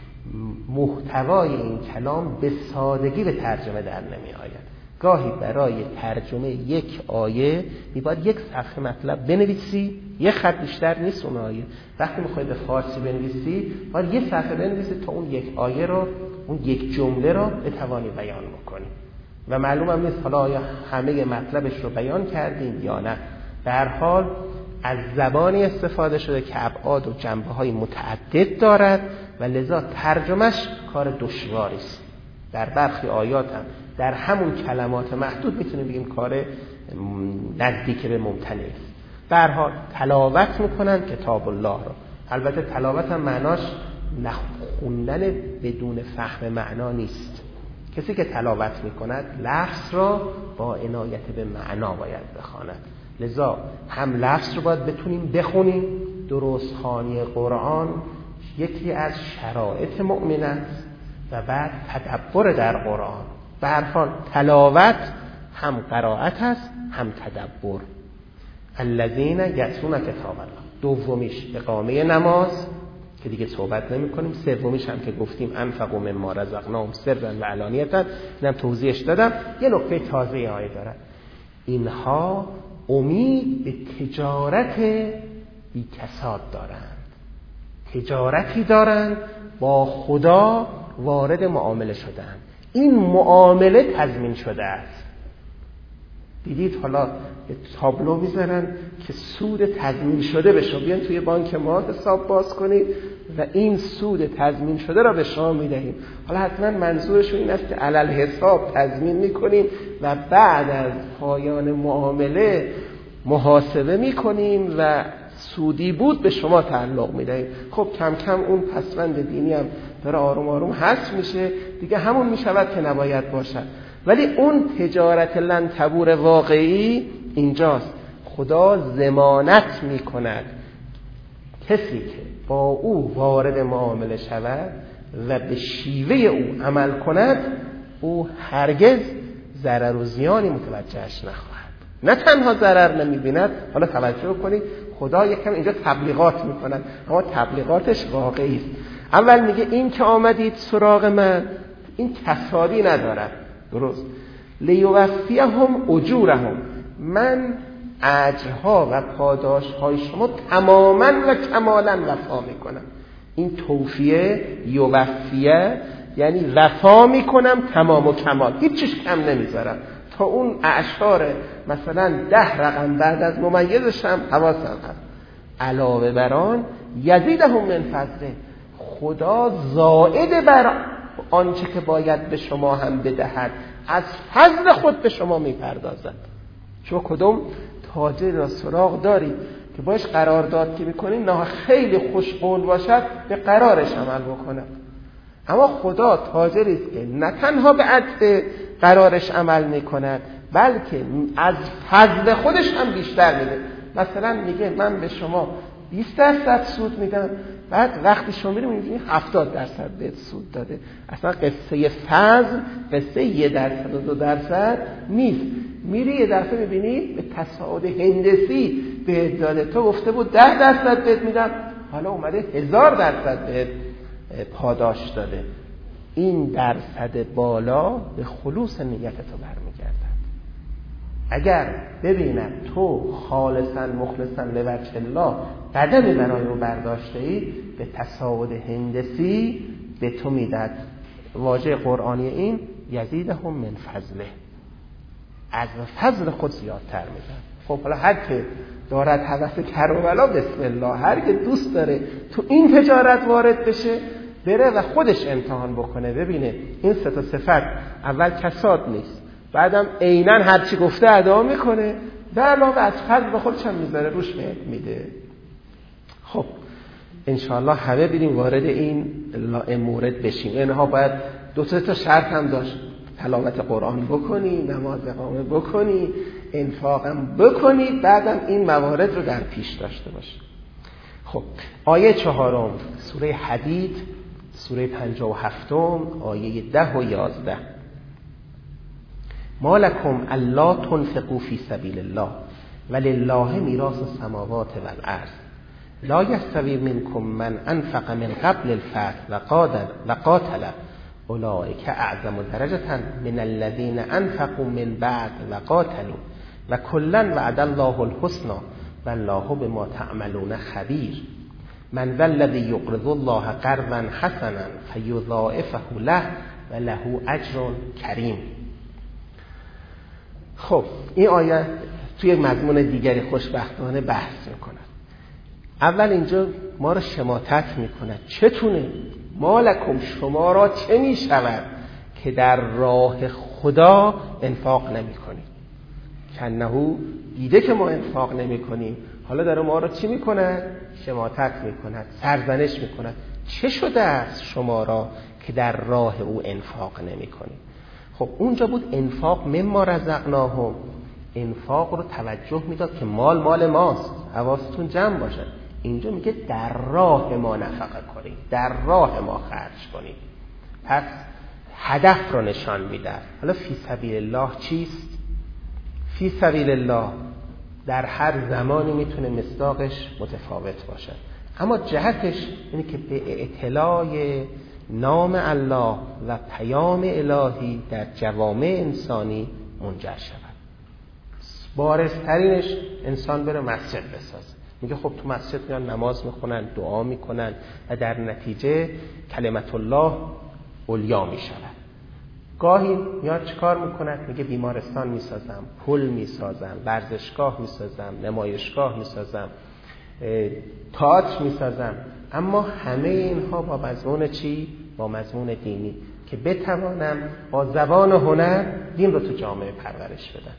محتوای این کلام به سادگی به ترجمه در نمی آید. گاهی برای ترجمه یک آیه میباید یک صفحه مطلب بنویسی، یک خط بیشتر نیست اون آیه. وقتی میخوای به فارسی بنویسی باید یک صفحه بنویسی تا اون یک آیه رو، اون یک جمله رو بتوانی بیان بکنی. و معلوم هم نیست حالا آیا همه مطلبش رو بیان کردیم یا نه. به هر حال از زبانی استفاده شده که ابعاد و جنبه‌های متعدد دارد و لذا ترجمهش کار دشواری است. در برخی آیات هم در همون کلمات محدود میتونیم بگیم کار نزدیک به ممتنع است. به هر حال تلاوت میکنن کتاب الله را. البته تلاوت هم معناش خوندن بدون فهم معنا نیست. کسی که تلاوت میکند لفظ را با عنایت به معنا باید بخواند. لذا هم لفظ رو باید بتونیم بخونیم. درست خوانی قرآن یکی از شرایط مؤمن است و بعد تدبر در قرآن. به هر حال تلاوت هم قرائت است هم تدبر. الذین یتلون کتاب الله. دومیش اقامه نماز که دیگه صحبت نمی کنیم. سومیش هم که گفتیم انفقوا مما رزقناهم سرا و علانیة، اینم توضیحش دادم. یه نکته تازه آیه داره. اینها امید به تجارت بی کساد دارند. تجارتی دارند با خدا وارد معامله شدند. این معامله تضمین شده است. دیدید حالا یه تابلو میذارن که سود تضمین شده به شما، بیان توی بانک ما حساب باز کنید و این سود تضمین شده را به شما میدهیم. حالا حتما منظورشون این است که علل حساب تضمین میکنیم و بعد از پایان معامله محاسبه میکنیم و سودی بود به شما تعلق میدهیم. خب کم کم اون پسوند دینی هم داره آروم آروم حذف میشه دیگه، همون میشود که نباید باشد. ولی اون تجارت لن تبور واقعی اینجاست. خدا ضمانت میکند کسی که با او وارد معامله شود و به شیوه او عمل کند، او هرگز ضرر و زیانی متوجهش نخواهد. نه تنها ضرر نمیبیند، حالا توجه کنید خدا یکم اینجا تبلیغات میکند، اما تبلیغاتش واقعی است. اول میگه این که آمدید سراغ من این کسادی ندارد، درست، لیوفیهم اجورهم، من اجرها و پاداشهای شما تماما و کمالا وفا میکنم. این توفیه یوفیه یعنی وفا میکنم تمام و کمال، هیچ چیز کم نمیذارم. تا اون اعشار مثلا 10 رقم بعد از ممیزش هم حواسم هست. علاوه بر آن یزیدهم من فضله، خدا زائد بر آنچه که باید به شما هم بدهد از فضل خود به شما میپردازد. شما کدوم تاجر را سراغ دارید که باش قرارداد که میکنید نه خیلی خوشقول باشد به قرارش عمل بکند، اما خدا تاجری است که نه تنها به عدل قرارش عمل میکند بلکه از فضل خودش هم بیشتر میده. مثلا میگه من به شما 20% سود میدم، بعد وقتی شما میریم میبینید 70% بهت سود داده. اصلا قصه فضل قصه 1% و 2% نیست. میری یه دفعه میبینید به تصاعد هندسی بهت داده. تو گفته بود 10% بهت میدم، حالا اومده 1000% بهت پاداش داده. این درصد بالا به خلوص نیت تو برمیگردد. اگر ببینم تو خالصا مخلصا لوجه الله قدمی برای او برداشته ای، به تصاعد هندسی به تو میداد. واژه قرآنی این یزیدهم من فضله، از فضل خود زیادتر میدن. خب حالا هر که دارد هوس کرولا بسم الله، هر که دوست داره تو این تجارت وارد بشه بره و خودش امتحان بکنه ببینه این 3 صفت اول کساد نیست، بعدم عیناً هر چی گفته ادا میکنه، به علاوه از فضل به خودش هم میذاره روش میده. خب انشاءالله همه بریم وارد این مورد بشیم. اینها باید 2-3 شرط هم داشت. تلاوت قرآن بکنی، نماز اقامه بکنی، انفاقم بکنی، بعدم این موارد رو در پیش داشته باشی. خب آیه 4 سوره حدید، سوره 57 آیه 10 و 11. ما لکم الا تنفقوا فی سبیل الله ولله میراث السماوات والارض لا یستوی منکم من انفق من قبل الفتح و قاتل اولئک اعظم درجة من الذین انفقوا من بعد و قاتلوا و کلا وعد الله الحسنى والله بما تعملون خبیر من ذا الذی یقرض الله قرضا حسنا فیضاعفه له و له اجر کریم. خب این آیه توی مضمون دیگری خوشبختانه بحث میکنه. اول اینجا ما رو شماتت میکنه. چتونه؟ مالکم، شما را چه میشود که در راه خدا انفاق نمی کنید؟ کنهو دیده که ما انفاق نمی کنیم، حالا داره ما را چی میکنه؟ شماتت میکند، سرزنش میکند. چه شده است شما را که در راه او انفاق نمی کنید؟ خب اونجا بود انفاق مما رزقناهم، انفاق رو توجه میداد که مال ماست، حواستون جمع باشه. اینجا میگه در راه ما نفقه کنید، در راه ما خرج کنید. پس هدف رو نشان میده. حالا فی سبیل الله چیست؟ فی سبیل الله در هر زمانی میتونه مصداقش متفاوت باشه، اما جهتش اینه که به اطلاع نام الله و پیام الهی در جوامع انسانی منجر شود. بارزترینش انسان بره مسجد بسازه. میگه خب تو مسجد میان نماز میخونن، دعا میکنن و در نتیجه کلمت الله علیا میشود. گاهی میاد چیکار میکنن؟ میگه بیمارستان میسازم، پل میسازم، ورزشگاه میسازم، نمایشگاه میسازم، تئاتر میسازم. اما همه اینها با مضمون چی؟ با مضمون دینی، که بتوانم با زبان و هنر دین رو تو جامعه پرورش بدم.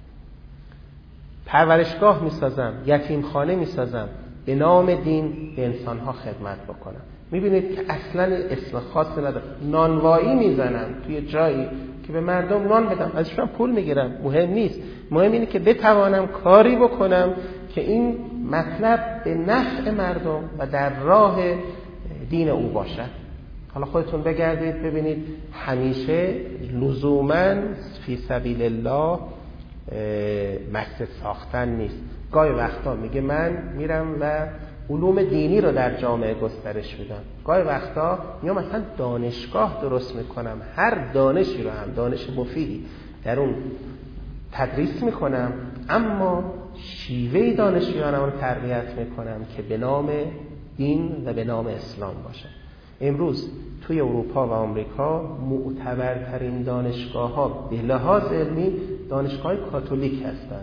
پرورشگاه میسازم، یتیمخانه میسازم، به نام دین به انسانها خدمت بکنم. میبینید که اصلا اسم خاصی نداره. نانوایی میزنم توی جایی که به مردم نان بدم، ازشون پول میگیرم، مهم نیست. مهم اینه که بتوانم کاری بکنم که این مطلب به نفع مردم و در راه دین او باشد. حالا خودتون بگردید ببینید همیشه لزوماً فی سبیل الله مسجد ساختن نیست. گاهی وقتا میگه من میرم و علوم دینی رو در جامعه گسترش میدم. گاهی وقتا میام مثلا دانشگاه درست میکنم، هر دانشی رو هم دانش مفیدی در اون تدریس میکنم، اما شیوه دانشیانم رو تربیت میکنم که به نام دین و به نام اسلام باشه. امروز توی اروپا و آمریکا معتبرترین دانشگاه ها به لحاظ علمی دانشگاه کاتولیک هستند.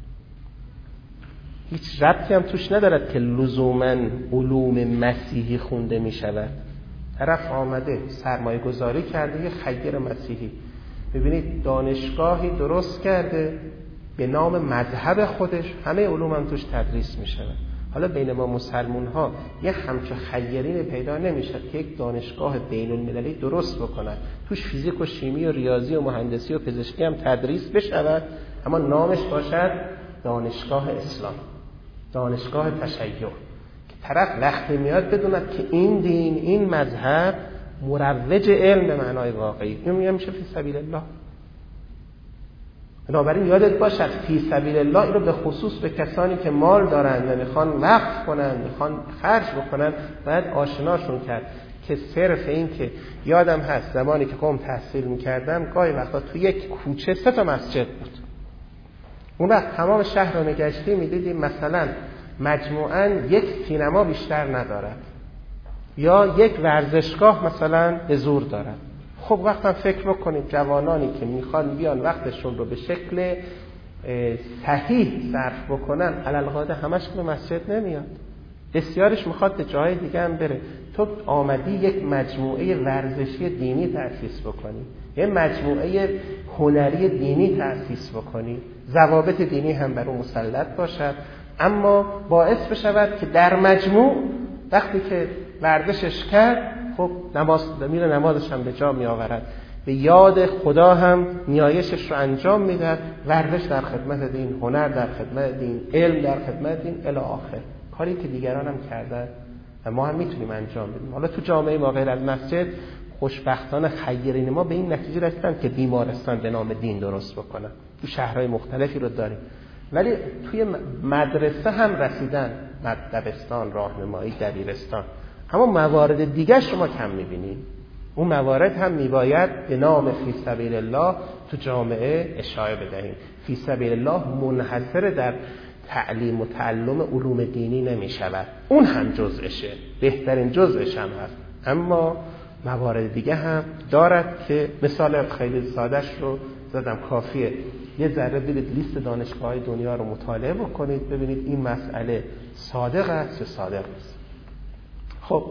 هیچ ربطی هم توش ندارد که لزوماً علوم مسیحی خونده می شود. طرف آمده سرمایه گذاری کرده، یه خیر مسیحی، ببینید دانشگاهی درست کرده به نام مذهب خودش، همه علوم هم توش تدریس می شود. حالا بین ما مسلمون ها یه همچه خیرین پیدا نمیشد که یک دانشگاه بین المللی درست بکنن، توش فیزیک و شیمی و ریاضی و مهندسی و پزشکی هم تدریس بشود، اما نامش باشد دانشگاه اسلام، دانشگاه تشیع، که طرف وقتی میاد بدوند که این دین، این مذهب مروج علم به معنای واقعی. این میشه فی سبیل الله. بنابراین یادت باشد فی سبیل الله این رو به خصوص به کسانی که مال دارن و میخوان وقف کنن، میخوان خرج بکنن، باید آشناشون کرد که صرف این که یادم هست زمانی که قم تحصیل میکردم گاهی وقتا تو یک کوچه 3 مسجد بود. اون وقت تمام شهر رو میگشتی میدیدیم مثلا مجموعاً یک سینما بیشتر ندارد یا یک ورزشگاه مثلا به زور دارد. خب وقتا فکر بکنید جوانانی که میخوان بیان وقتشون رو به شکل صحیح صرف بکنن، علالقاعده همش به مسجد نمیاد، بسیارش میخواد به جای دیگه هم بره. تو آمدی یک مجموعه ورزشی دینی تأسیس بکنی، یه مجموعه هنری دینی تأسیس بکنی، ضوابط دینی هم بر اون مسلط باشد، اما باعث بشود که در مجموع وقتی که ورزشش کرد خب میره نمازش هم به جا می آورد، به یاد خدا هم نیایشش رو انجام میدهد، ورزش در خدمت دین، هنر در خدمت دین، علم در خدمت دین الی آخر. کاری که دیگران هم کردن و ما هم میتونیم انجام بدیم. حالا تو جامعه ما غیر از مسجد خوشبختانه خیرین ما به این نتیجه رسیدن که بیمارستان به نام دین درست بکنن. تو شهرهای مختلفی رو داریم، ولی توی مدرسه هم رسیدن، دبستان، راهنمایی، دبیرستان. اما موارد دیگه شما کم میبینید. اون موارد هم میباید به نام فی سبیل الله تو جامعه اشاعه بدهیم. فی سبیل الله منحصر در تعلیم و تعلم علوم دینی نمیشود، اون هم جزءشه، بهترین جزءش هم هست، اما موارد دیگه هم دارد که مثال خیلی سادهش رو زدم. کافیه یه ذره برید لیست دانشگاه‌های دنیا رو مطالعه بکنید ببینید این مسئله صادق است یا صادق نیست. خب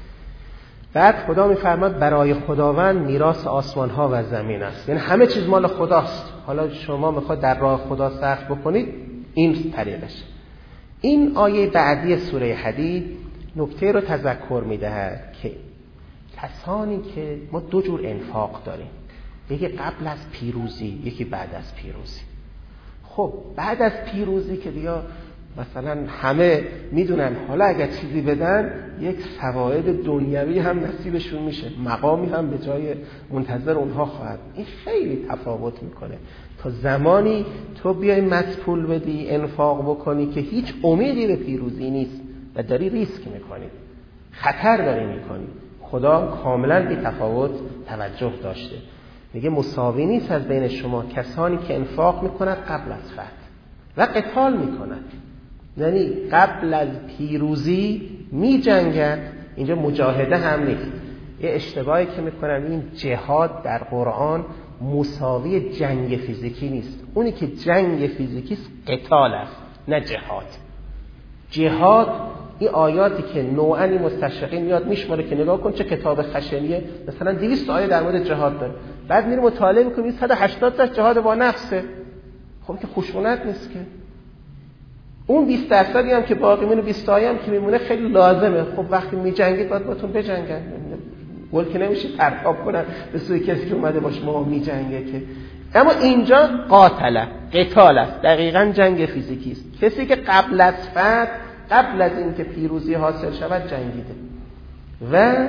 بعد خدا میفرماد برای خداوند میراث آسمان ها و زمین است، یعنی همه چیز مال خداست. حالا شما میخواد در راه خدا صرف بکنید، این طریقش. این آیه بعدی سوره حدید نکته رو تذکر میدهد که کسانی که ما دو جور انفاق داریم، یکی قبل از پیروزی، یکی بعد از پیروزی. خب بعد از پیروزی که دیگه مثلا همه میدونن حالا اگر چیزی بدن یک فواید دنیوی هم نصیبشون میشه، مقامی هم به جای منتظر اونها خواهد. این خیلی تفاوت میکنه تا زمانی تو بیای مدپول بدی، انفاق بکنی که هیچ امیدی به پیروزی نیست و داری ریسک میکنی، خطر داری میکنی. خدا کاملا بی تفاوت توجه داشته، میگه مساوی نیست از بین شما کسانی که انفاق میکنند قبل از فتح و قتال میکنند، یعنی قبل از پیروزی میجنگند. اینجا مجاهده هم نیست. یه اشتباهی که میکنن این جهاد در قرآن مساوی جنگ فیزیکی نیست. اونی که جنگ فیزیکی است قتال است، نه جهاد. جهاد این آیاتی که نوعاً مستشرقین میاد میشماره که نگاه کن چه کتاب خشنیه، مثلا 200 آیه در مورد جهاد داره، بعد میره مطالعه میکنه 180 تاش جهاد با نفسه. خب که خشونت نیست که. اون 20% هم که باقی مونه، 20 آیه هم که میمونه خیلی لازمه. خب وقتی میجنگید باید باتون بجنگن، گل که نمیشه پرتاب کنن به سوی کسی که اومده باشه ما میجنگه که. اما اینجا قتال است، دقیقاً جنگ فیزیکی است. کسی که قبل از فتح، قبل از اینکه پیروزی حاصل شود جنگیده و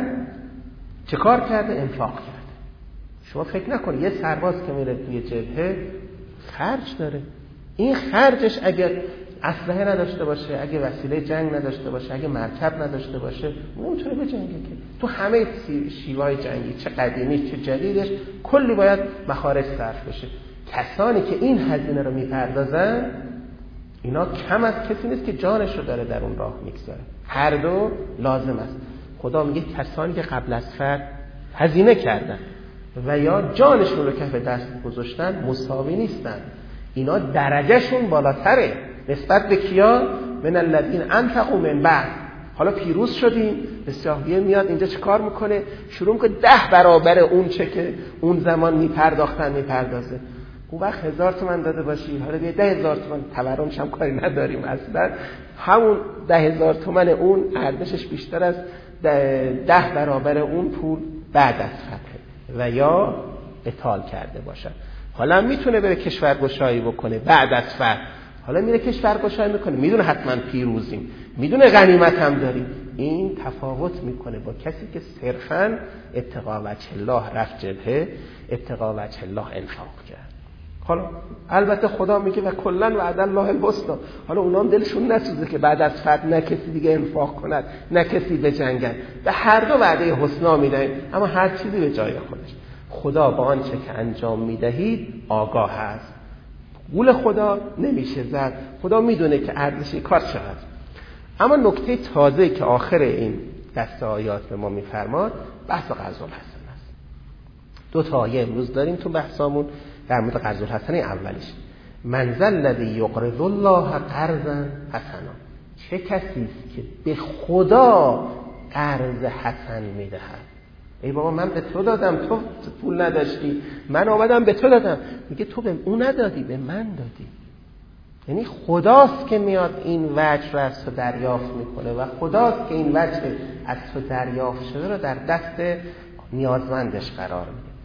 چه کار کرده؟ انفاق کرده. شما فکر نکنید یه سرباز که میره توی جبهه خرج داره. این خرجش اگر اسلحه نداشته باشه، اگه وسیله جنگ نداشته باشه، اگه مرکب نداشته باشه، نمیتونه بجنگه که. تو همه شیوه‌های جنگی، چه قدیمی چه جدیدش، کلی باید مخارج صرف بشه. کسانی که این هزینه رو میپردازن اینا کم از کسی نیست که جانش رو داره در اون راه میگذاره. هر دو لازم است. خدا میگه کسانی که قبل از فتح هزینه کردن و یا جانشون رو کف دست گذاشتن مساوی نیستن. اینا درجهشون بالاتره نسبت به کیا؟ من الذین انفقوا من بعد. حالا پیروز شدیم، بسیاریه میاد اینجا چه کار میکنه؟ شروع میکنه 10 برابر اون چه که اون زمان میپردازه. اون وقت 1000 تومان داده باشی، حالا بیا 10,000 تومان، تورمش هم کاری نداریم اصلا، همون 10,000 تومان اون ارزشش بیشتر از 10 برابر اون پول بعد از فتح و یا قتال کرده باشه. حالا میتونه بره کشورگشایی بکنه بعد از فتح، حالا میره کشورگشایی میکنه، میدونه حتما پیروزیم، میدونه غنیمت هم داریم. این تفاوت میکنه با کسی که صرفاً ابتغاء وجه الله رفت جبهه، ابتغاء وجه الله انفاق کرد. حالا البته خدا میگه و کلاً وعد الله الحسنی. حالا اونا هم دلشون نسوزه که بعد از فتح نه کسی دیگه انفاق کند نه کسی بجنگن، به هر دو وعده حسنا میدن، اما هر چیزی به جای خودش. خدا با آنچه که انجام میدهید آگاه است. قول خدا نمیشه زد. خدا میدونه که ارزش کار چقدر. اما نکته تازه که آخر این دسته آیات به ما میفرماد بحث قرض الحسن است. 2 تا آیه امروز داریم تو بحثامون در مورد قرض الحسن. اولیش من ذا الذی یقرض الله قرضا حسنا، چه کسی است که به خدا قرض حسن میدهد. ای بابا من به تو دادم، تو پول نداشتی، من آمدم به تو دادم. میگه تو به اون ندادی، به من دادی. یعنی خداست که میاد این وجه رو از تو دریافت میکنه و خداست که این وجه از تو دریافت شده رو در دست نیازمندش قرار میده.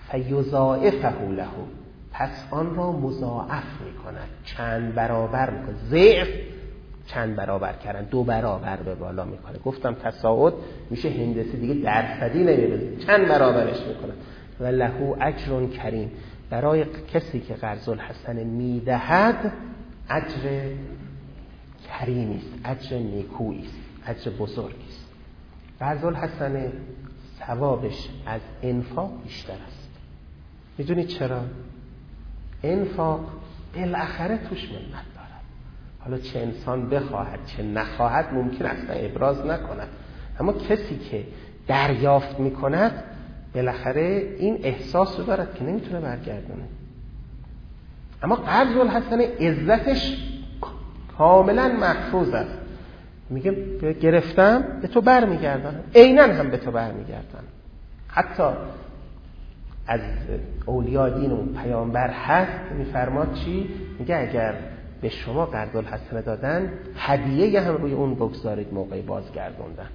فیضاعفه له، پس آن را مضاعف میکند، چند برابر میکنه. ضعف چند برابر کردن، 2 برابر به بالا میکنه. گفتم تصاعد میشه هندسه دیگه درصدی نمیره، چند برابرش میکنه. و له اجر کریم، برای کسی که قرض الحسنه میدهد اجر کریمی است، اجر نیکویی است، اجر بزرگی است. قرض الحسنه ثوابش از انفاق بیشتر است. میدونید چرا؟ انفاق بالاخره توش منت دارد. حالا چه انسان بخواهد چه نخواهد ممکن است ابراز نکند، اما کسی که دریافت میکند بالاخره این احساس رو دارد که نمیتونه برگردونه. اما قرض الحسنه عزتش کاملا محفوظ است. میگه گرفتم به تو برمیگردم، عیناً هم به تو برمیگردم. حتی از اولیاء دین و پیامبر هست میفرماد چی؟ میگه اگر به شما قرض الحسنه دادن هدیه هم روی اون بگذارید موقع بازگردوندن.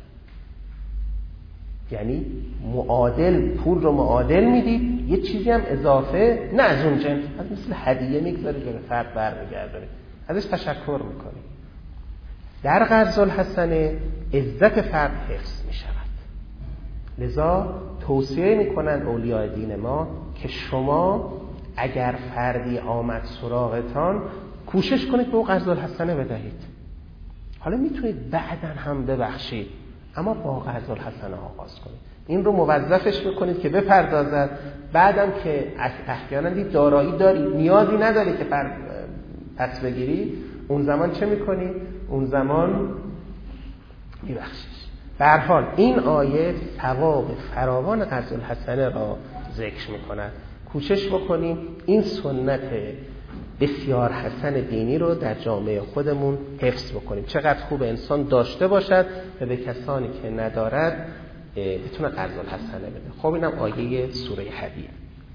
یعنی معادل، پول رو معادل میدید، یه چیزی هم اضافه نه از اون جنس، از مثل هدیه میگذارید و به فرد برمیگردونید، ازش تشکر میکنید. در قرض الحسنه عزت فرد حفظ میشود. لذا توصیه میکنند اولیاء دین ما که شما اگر فردی آمد سراغتان کوشش کنید به او قرض الحسنه بدهید. حالا میتونید بعداً هم ببخشید، اما با قرض الحسنه آغاز کنید. این رو موظفش میکنید که بپردازد. بعدم که احیانا دید دارایی داری، نیازی نداری که پس بگیری، اون زمان چه میکنی؟ اون زمان میبخشیش. به هر حال این آیه ثواب فراوان قرض الحسنه را ذکر میکند. کوشش بکنیم این سنت بسیار حسن دینی رو در جامعه خودمون حفظ بکنیم. چقدر خوب انسان داشته باشد و به کسانی که ندارد بتونه قرض الحسنه بده. خب اینم آیه سوره حدید.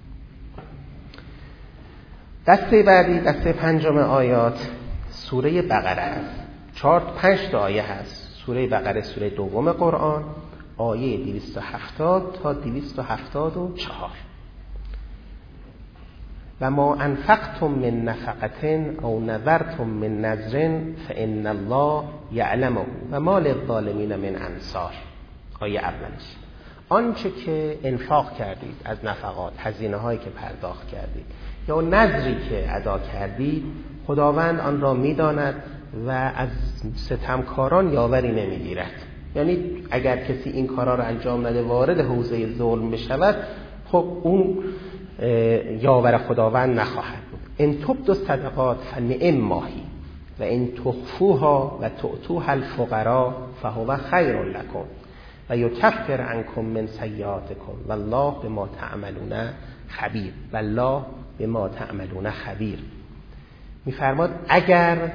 دسته بعدی، دسته 5 آیات سوره بقره هست. 5 تا آیه هست. سوره بقره سوره 2 قرآن، آیه 270 تا 274. و ما انفقتم من نفقة او نذرتم من نذر فإن الله یعلمه و ما للظالمین من انصار. آیه اولش آنچه که انفاق کردید از نفقات، هزینه هایی که پرداخت کردید یا نذری که ادا کردید، خداوند آن را میداند و از ستمکاران یاوری نمیگیرد. یعنی اگر کسی این کارا را انجام نده وارد حوزه ظلم بشود، خب اون یاور خداوند نخواهد بود. ان تبدوا الصدقات فنعم ماهی و ان تخفوها و تؤتوها الفقراء فهو خیر لكم و یکفر عنکم من سیئاتکم والله بما تعملون خبیر. والله بما تعملون خبیر. میفرماد اگر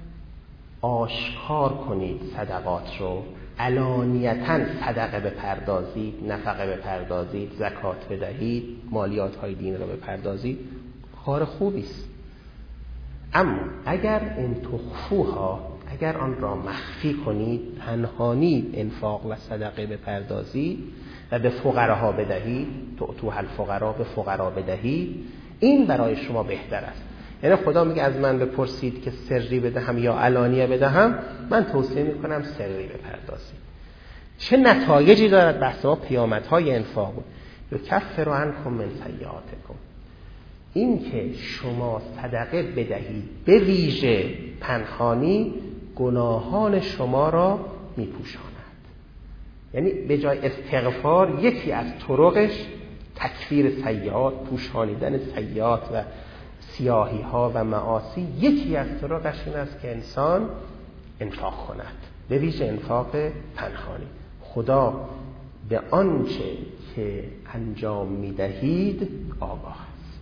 آشکار کنید صدقات رو، علانیتاً صدقه بپردازید، نفقه بپردازید، زکات بدهید، مالیات های دین رو بپردازید، کار خوبی است. اما اگر ان تخفوها، اگر آن را مخفی کنید، پنهانی انفاق و صدقه بپردازید و به فقراها بدهید، تؤتوها الفقراء، به فقرا بدهید، این برای شما بهتر است. یعنی خدا میگه از من بپرسید که سری بدهم یا علانیه بدهم، من توصیه میکنم سری بپردازید. چه نتایجی دارد؟ بحث ما پیامدهای انفاق بود. یکفر عنکم من سیئاتکم، این که شما صدقه بدهید به ویژه پنهانی، گناهان شما را میپوشاند. یعنی به جای استغفار یکی از طرقش تکفیر سیئات، پوشانیدن سیئات و سیاهی ها و معاصی، یکی از طرقش این است که انسان انفاق کند، به ویژه انفاق پنهانی. خدا به آنچه که انجام میدهید آگاه است.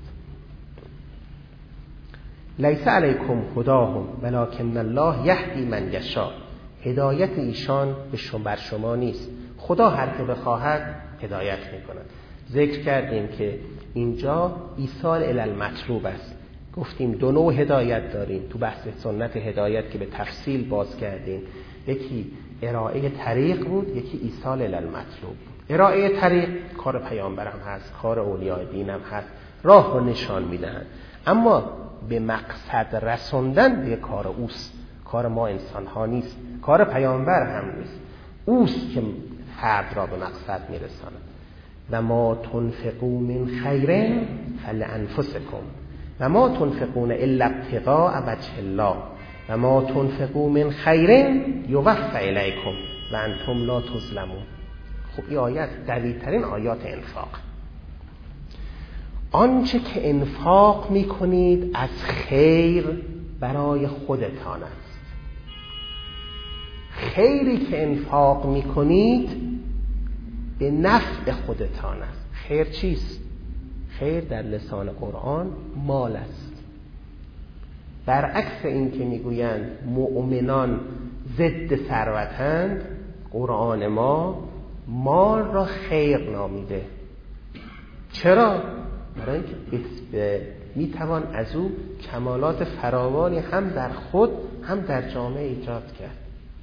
لیس علیکم هداهم ولکن الله یهدی من یشاء. هدایت ایشان بر شما نیست، خدا هر که بخواهد هدایت میکند. ذکر کردیم که اینجا ایصال الی المطلوب است. گفتیم 2 نوع هدایت داریم تو بحث سنت هدایت که به تفصیل باز کردیم. یکی ارائه طریق بود، یکی ایصال الی المطلوب بود. ارائه طریق کار پیامبرم هست، کار اولیاء دینم هست، راه رو نشان میدهند، اما به مقصد رسوندن به کار اوست. کار ما انسان ها نیست، کار پیامبر هم نیست. اوست که فرد را به مقصد میرساند. و ما تنفقوا من خیر فلانفسکم و ما تنفقون الا ابتغاء وجه الله و ما تنفقوا من خیر یوفى الیکم و انتم لا تظلمون. خب این آیت قوی‌ترین آیات انفاق. آنچه که انفاق میکنید از خیر برای خودتان است. خیری که انفاق میکنید به نفع خودتان است. خیر چیست؟ خیر در لسان قرآن مال است. برعکس این که میگویند مؤمنان ضد ثروتند، قرآن ما مال را خیر نامیده. چرا؟ برای اینکه میتوان از او کمالات فراوانی هم در خود هم در جامعه ایجاد کرد.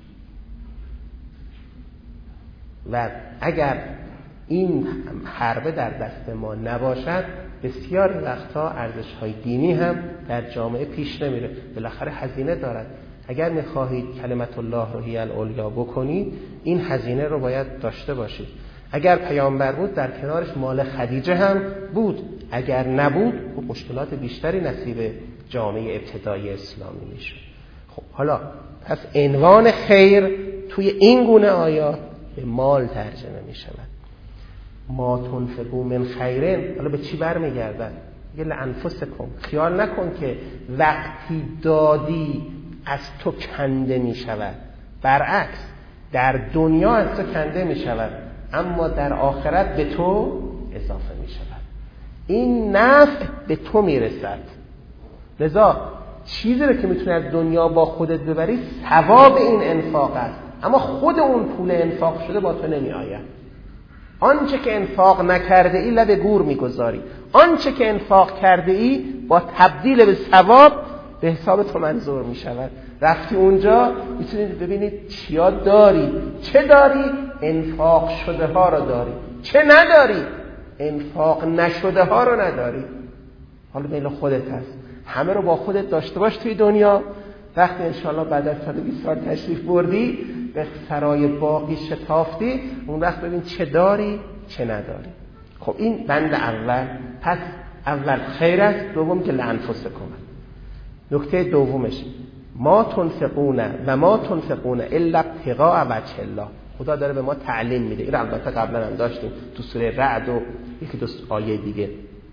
و اگر این حربه در دست ما نباشد، بسیار وقتا ارزش‌های دینی هم در جامعه پیش نمیره. بالاخره هزینه دارد. اگر می‌خواهید کلمت الله رو هی العلیا بکنید، این هزینه رو باید داشته باشید. اگر پیامبر بود در کنارش مال خدیجه هم بود، اگر نبود خب مشکلات بیشتری نصیب جامعه ابتدایی اسلامی میشه. خب حالا پس عنوان خیر توی این گونه آیات به مال ترجمه میشود. ما تنفقوا من خیرن، حالا به چی برمیگردن؟ یه لانفسکم. خیال نکن که وقتی دادی از تو کنده میشود. برعکس در دنیا از تو کنده میشود، اما در آخرت به تو اضافه میشود. این نفع به تو میرسد. لذا چیزی رو که میتونی از دنیا با خودت ببری ثواب این انفاق است، اما خود اون پول انفاق شده با تو نمی آید. آنچه که انفاق نکرده ای لب گور میگذاری. آنچه که انفاق کرده ای با تبدیل به ثواب به حساب تو منظور می شود. رفتی اونجا میتونید ببینید چیا داری. چه داری؟ انفاق شده ها رو داری. چه نداری؟ انفاق نشده ها رو نداری. حالا میل خودت هست. همه رو با خودت داشته باش توی دنیا. وقتی انشاءالله بعد از 120 سال تشریف بردی به سرای باقی شتافتی، اون وقت ببین چه داری چه نداری. خب این بند اول. پس اول خیر است، دوم که لانفسکم. نکته دومش ما تنفقون و ما تنفقون الا ابتغاء وجه الله. خدا داره به ما تعلیم میده. این البته قبلا هم داشتیم تو سوره رعد و یکی دو آیه دیگه.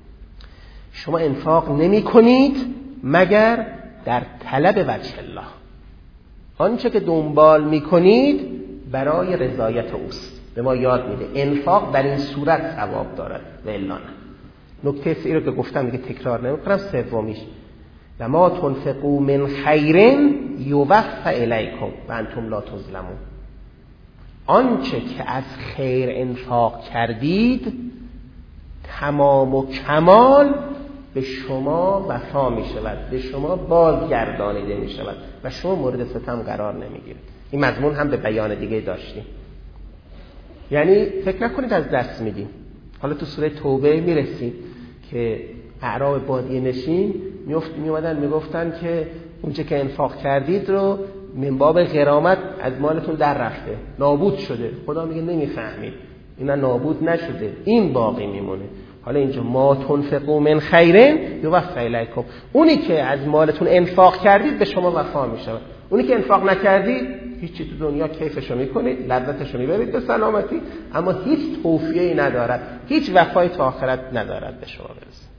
شما انفاق نمی کنید مگر در طلب وجه الله. آنچه که دنبال می کنید برای رضایت اوست. به ما یاد میده انفاق در این صورت ثواب دارد و الا نه. نکته سی رو که گفتم دیگه تکرار نمی کنم. سومیش و ما تنفقوا من خیر یوفى الیکم و انتم لا تظلمون. آنچه که از خیر انفاق کردید تمام و کمال به شما وفا می شود، به شما بازگردانیده می شود و شما مورد ستم قرار نمی گیرید. این مضمون هم به بیان دیگه داشتیم. یعنی فکر نکنید از دست میدیم. حالا تو سوره توبه می رسید که اعراب بادیه نشین می اومدن می گفتن که اونچه که انفاق کردید رو من باب غرامت از مالتون در رفته، نابود شده. خدا میگه نمیفهمید، اینا نابود نشده، این باقی میمونه. حالا اینجا ما تنفقوا من خیر یوفى الیکم. اونی که از مالتون انفاق کردید به شما وفا میشه. اونی که انفاق نکردید هیچی تو دنیا کیفشو میکنید، لذتشو میبرید به سلامتی، اما هیچ توفیه‌ای ندارد، هیچ وفای تا آخرت ندارد به شما برسه.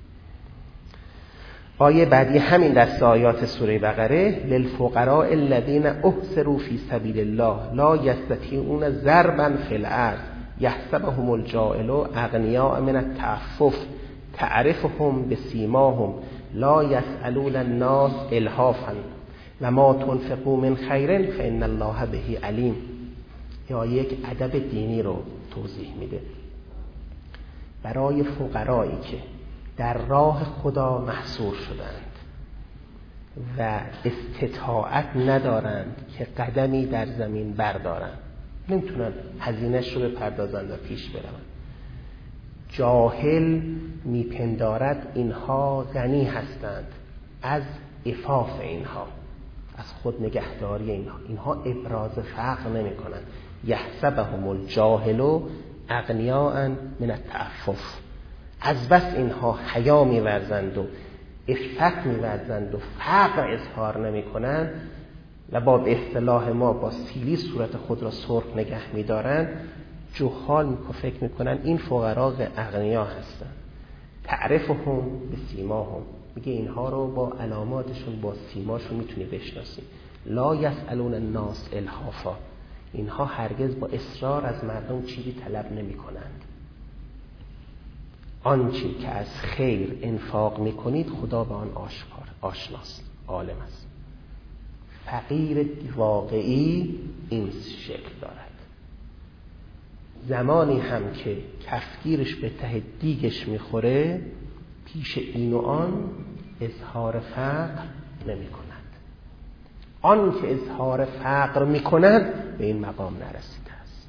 آیه بعدی همین دسته آیات سوره بقره للفقراء الذين احصروا في سبيل الله لا يستطيعون ضربا في الارض يحسبهم الجاهل اغنياء من التعفف تعرفهم بسيماهم لا يسألون الناس الحافا وما تنفقوا من خير فإن الله به عليم. یا یک ادب دینی رو توضیح میده برای فقرایی که در راه خدا محصور شدند و استطاعت ندارند که قدمی در زمین بردارند، نمیتونن هزینه‌اش رو بپردازند و پیش بروند. جاهل میپندارد اینها غنی هستند از عفاف اینها، از خود نگهداری اینها ابراز فقر نمی کنن. یحسبهم الجاهل اغنیاء من التعفف، از بس اینها حیا می‌ورزند و عفت می‌ورزند و فقر اظهار نمی‌کنند و با به اصطلاح ما با سیلی صورت خود را سرخ نگه می‌دارند، جهال فکر می‌کنن این فقرا اغنیا هستند. تعرفهم بسیماهم، میگه اینها رو با علاماتشون با سیماشون میتونی بشناسی. لا یسألون الناس الحافا، اینها هرگز با اصرار از مردم چیزی طلب نمی کنند. آنچه که از خیر انفاق میکنید خدا به آن آشناست، عالم است. فقیر واقعی این شکل دارد. زمانی هم که کفگیرش به ته دیگش میخوره، پیش این و آن اظهار فقر نمی کند. آن که اظهار فقر می کند به این مقام نرسیده است.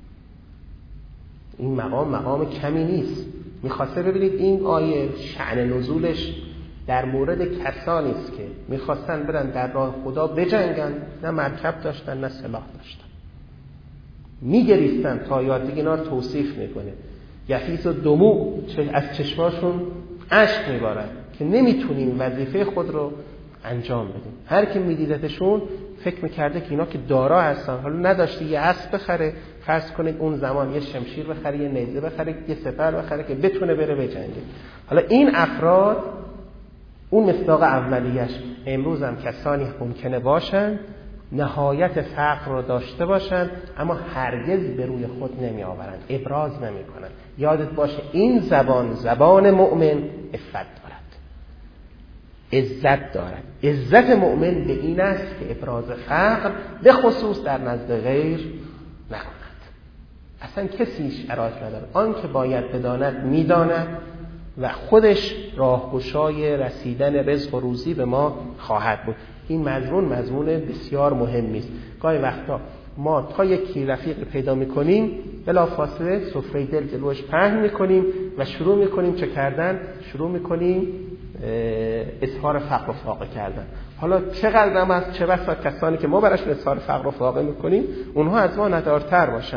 این مقام کمی نیست. میخواسته ببینید این آیه شأن نزولش در مورد کسانی است که میخواستن برن در راه خدا بجنگن، نه مرکب داشتن نه سلاح داشتن، میگریستن تا یاد دیگه. اینا رو توصیف میکنه یفیض الدموع، از چشماشون اشک میبارد که نمیتونیم وظیفه خود رو انجام بدیم. هر کی میدیدتشون فکر میکرده که اینا که دارا هستن، حالا نداشته یه اسب بخره، فرض کنید اون زمان یه شمشیر بخره، یه نیزه بخره، یه سپر بخره که بتونه بره بجنگه. حالا این افراد اون مصداق اولیش. امروز هم کسانی ممکنه باشن نهایت فقر رو داشته باشن اما هرگز به روی خود نمی آورن، ابراز نمی کنن. یادت باشه این زبان مؤمن عفت دارد، عزت دارد. عزت مؤمن به این است که ابراز فقر به خصوص در نزد غیر نکند. اصلا کسی شرایط نداره. آن که باید بداند میداند و خودش راهگشای رسیدن رزق و روزی به ما خواهد بود. این مضمون بسیار مهمی است. گاهی وقتا ما تا یکی رفیق پیدا میکنیم بلافاصله سفره دل جلوش پهن میکنیم و شروع میکنیم چه کردن؟ شروع میکنیم اظهار فقر و فاقه کردن. حالا چقدر هم از چه بسا کسانی که ما براشون اظهار فقر و فاقه میکنیم اونها از ما ندارتر باشن.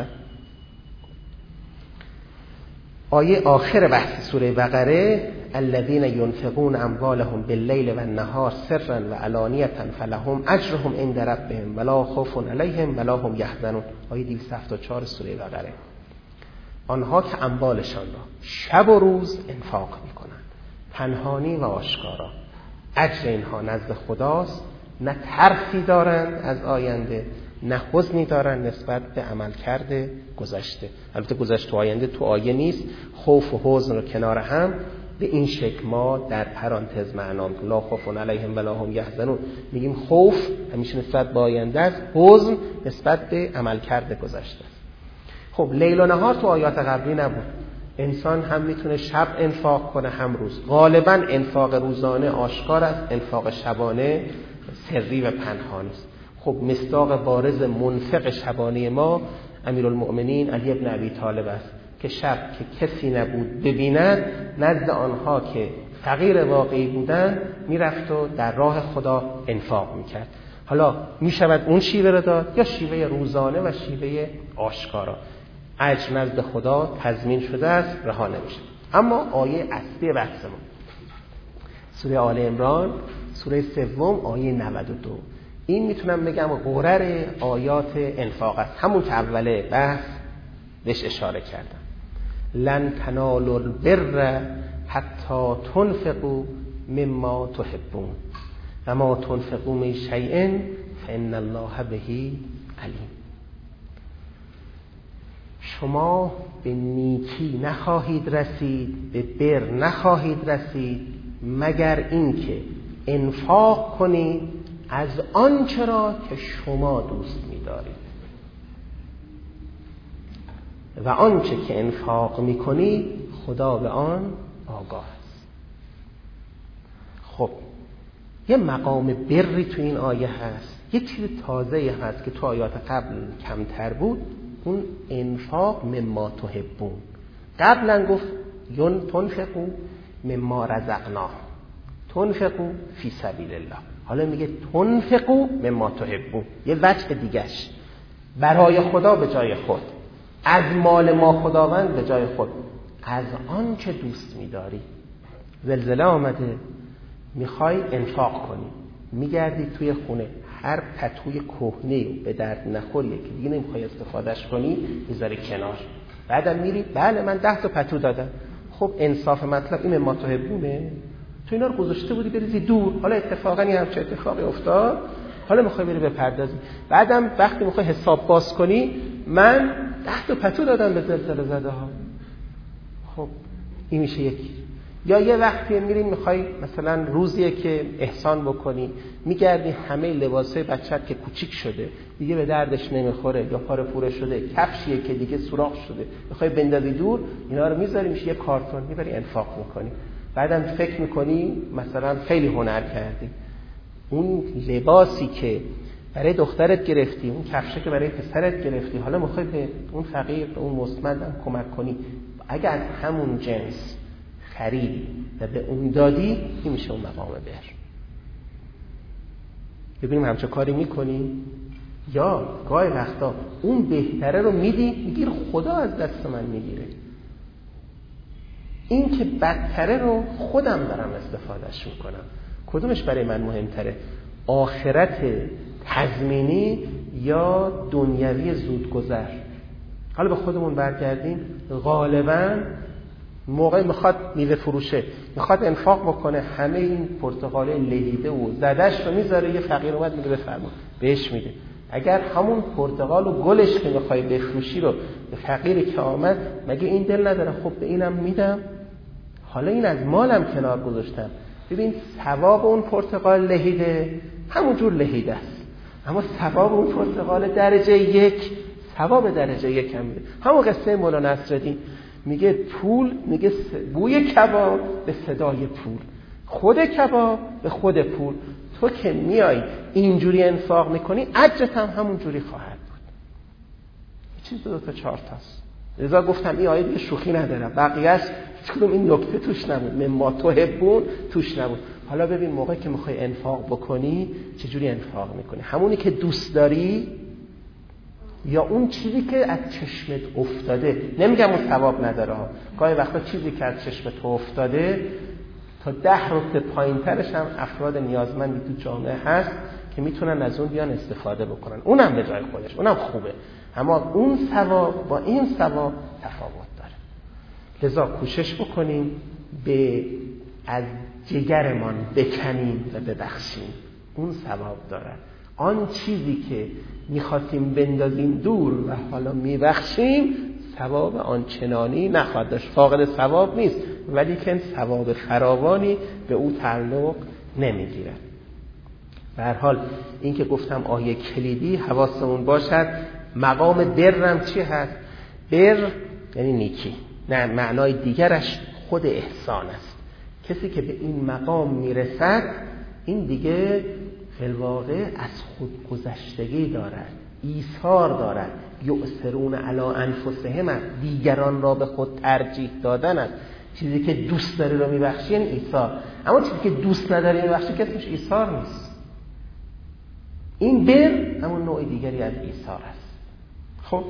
آیه آخر بحث سوره بقره الذين ينفقون اموالهم بالليل والنهار سرا وعلانية فلهم اجرهم عند ربهم ولا خوف عليهم ولا هم يحزنون. آیه 274 سوره بقره. آنها که اموالشان را شب و روز انفاق میکنند، پنهانی و آشکارا، اجر اینها نزد خداست. نه ترسی دارند از آینده، نه حزنی دارند نسبت به عمل کرده گذشته. البته گذشته و آینده تو آیه نیست. خوف و حزن رو کنار هم به این شکل ما در پرانتز معنام لا خوف علیهم ولا هم یحزنون میگیم خوف همیشه نسبت به آینده است، حزن نسبت به عمل کرده گذشته است. خب لیل و نهار تو آیات قبلی نبود. انسان هم میتونه شب انفاق کنه هم روز. غالبا انفاق روزانه آشکار است، انفاق شبانه سری و پنهانی است. خب مصداق بارز منفق شبانه ما امیرالمؤمنین علی بن ابی طالب است که شب که کسی نبود ببیند نزد آنها که فقیر واقعی بودند میرفت و در راه خدا انفاق میکرد. حالا میشود اون شیوه رو داد یا شیوه روزانه و شیوه آشکارا. اجر نزد خدا تضمین شده است، رها نمیشه. اما آیه اصلی بحث ما سوره آل عمران سوره 3 آیه 92. این میتونم بگم غرر آیات انفاق است، همون که اوله بحث بهش اشاره کردم. لن تنالوا البر حتی تنفقوا مما تحبون و ما تنفقوا من شیء فإن الله به علیم. شما به نیکی نخواهید رسید، به بر نخواهید رسید مگر اینکه انفاق کنید از آنچه را که شما دوست می‌دارید و آنچه که انفاق می‌کنید خدا به آن آگاه است. خب یه مقام بری تو این آیه هست، یه چیز تازه هست که تو آیات قبل کمتر بود. اون انفاق مما تحبون. قبلا گفت تنفقوا مما رزقناه، تنفقوا فی سبیل الله. حالا میگه تنفقوا مما تحبون، یه وجه دیگهش برای خدا به جای خود، از مال ما خداوند به جای خود، از آن که دوست می‌داری. زلزله آمده، میخوای انفاق کنی، میگردی توی خونه هر پتوی کهنه به درد نخوریه که دیگه نمیخوای استفادهش کنی میذاری کنار، بعدم میری بله من 10 تا پتو دادم. خب انصاف مطلب این ما تحبونه، تو اینا رو گذاشته بودی بریزی دور، حالا اتفاقا یه همچه اتفاقی افتاد، حالا میخوای بری بپردازی، بعدم وقتی میخوای حساب باز کنی من 10 تا پتو دادم به زلزله زده ها. خب این میشه یکی. یا یه وقتی میری میخوای مثلا روزیه که احسان بکنی، میگردی همه لباسای بچت که کوچیک شده دیگه به دردش نمیخوره یا پاره پوره شده، کفشیه که دیگه سوراخ شده میخوای بندازی دور، اینا رو میذاری میشه یه کارتون، میبری انفاق میکنی، بعدم فکر میکنی مثلا خیلی هنر کردی، اون لباسی که برای دخترت گرفتی، اون کفشه که برای پسرت گرفتی، حالا میخوای به اون فقیر به اون مستمندم کمک کنی، اگر از همون جنس خریدی و به اون دادی، این میشه اون مقام بر. ببینیم همچه کاری میکنی یا گاهی وقتا اون بهتره رو میدی میگیر خدا از دست من میگیره، این که بدتره رو خودم دارم استفادهش میکنم. کدومش برای من مهمتره؟ آخرت تضمینی یا دنیوی زودگذر؟ حالا به خودمون برگردیم، غالباً موقع میخواد میوه فروشه میخواد انفاق بکنه، همه این پرتقاله لهیده و زدش رو میذاره، یه فقیر اومد میگه بفرما، بهش میده. اگر همون پرتقال و گلش که میخوای بفروشی رو به فقیری که آمد مگه این دل نداره خب به اینم میدم، حالا این از مالم کنار گذاشتم. ببین ثواب اون پرتقال لهیده همونجور لهیده است، اما ثواب اون پرتقال درجه 1 ثواب درجه 1 هم میده. همون قصه مولانا نصرالدین میگه پول، میگه بوی کباب به صدای پول، خود کباب به خود پول. تو که میای اینجوری انفاق میکنی اجرت هم همون جوری خواهد بود. یه چیز 2 تا 4 تاست. لذا گفتم این آیه دیگه شوخی نداره، بقیه‌اش کدوم این نکته توش نبود، مما تحبون توش نبود. حالا ببین موقعی که میخوای انفاق بکنی چجوری انفاق میکنی، همونی که دوست داری یا اون چیزی که از چشمت افتاده؟ نمیگم اون ثواب نداره ها، گاهی وقتا چیزی که از چشمت افتاده تا 10 رتبه پایین‌ترش هم افراد نیازمندی تو جامعه هست که میتونن از اون بیان استفاده بکنن، اونم به جای خودش اونم خوبه، اما اون ثواب با این ثواب تفاوت داره. لذا کوشش بکنیم به از جگرمان بکنیم و ببخشیم، اون ثواب داره. آن چیزی که میخواستیم بندازیم دور و حالا میبخشیم ثواب آنچنانی نخواهد داشت، فاقد ثواب نیست ولی که ثواب فراوانی به او تعلق نمیگیره. به هر حال این که گفتم آیه کلیدی حواسمون باشد. مقام برم چی هست؟ بر یعنی نیکی، نه معنای دیگرش خود احسان است. کسی که به این مقام میرسد این دیگه فی الواقع از خود گذشتگی دارد، ایثار دارد، یؤثرون علی انفسهم است، دیگران را به خود ترجیح دادن است. چیزی که دوست داری رو میبخشی یعنی ایثار، اما چیزی که دوست نداری میبخشی که اسمش ایثار نیست. این بر همون نوع دیگری از ایثار است. خب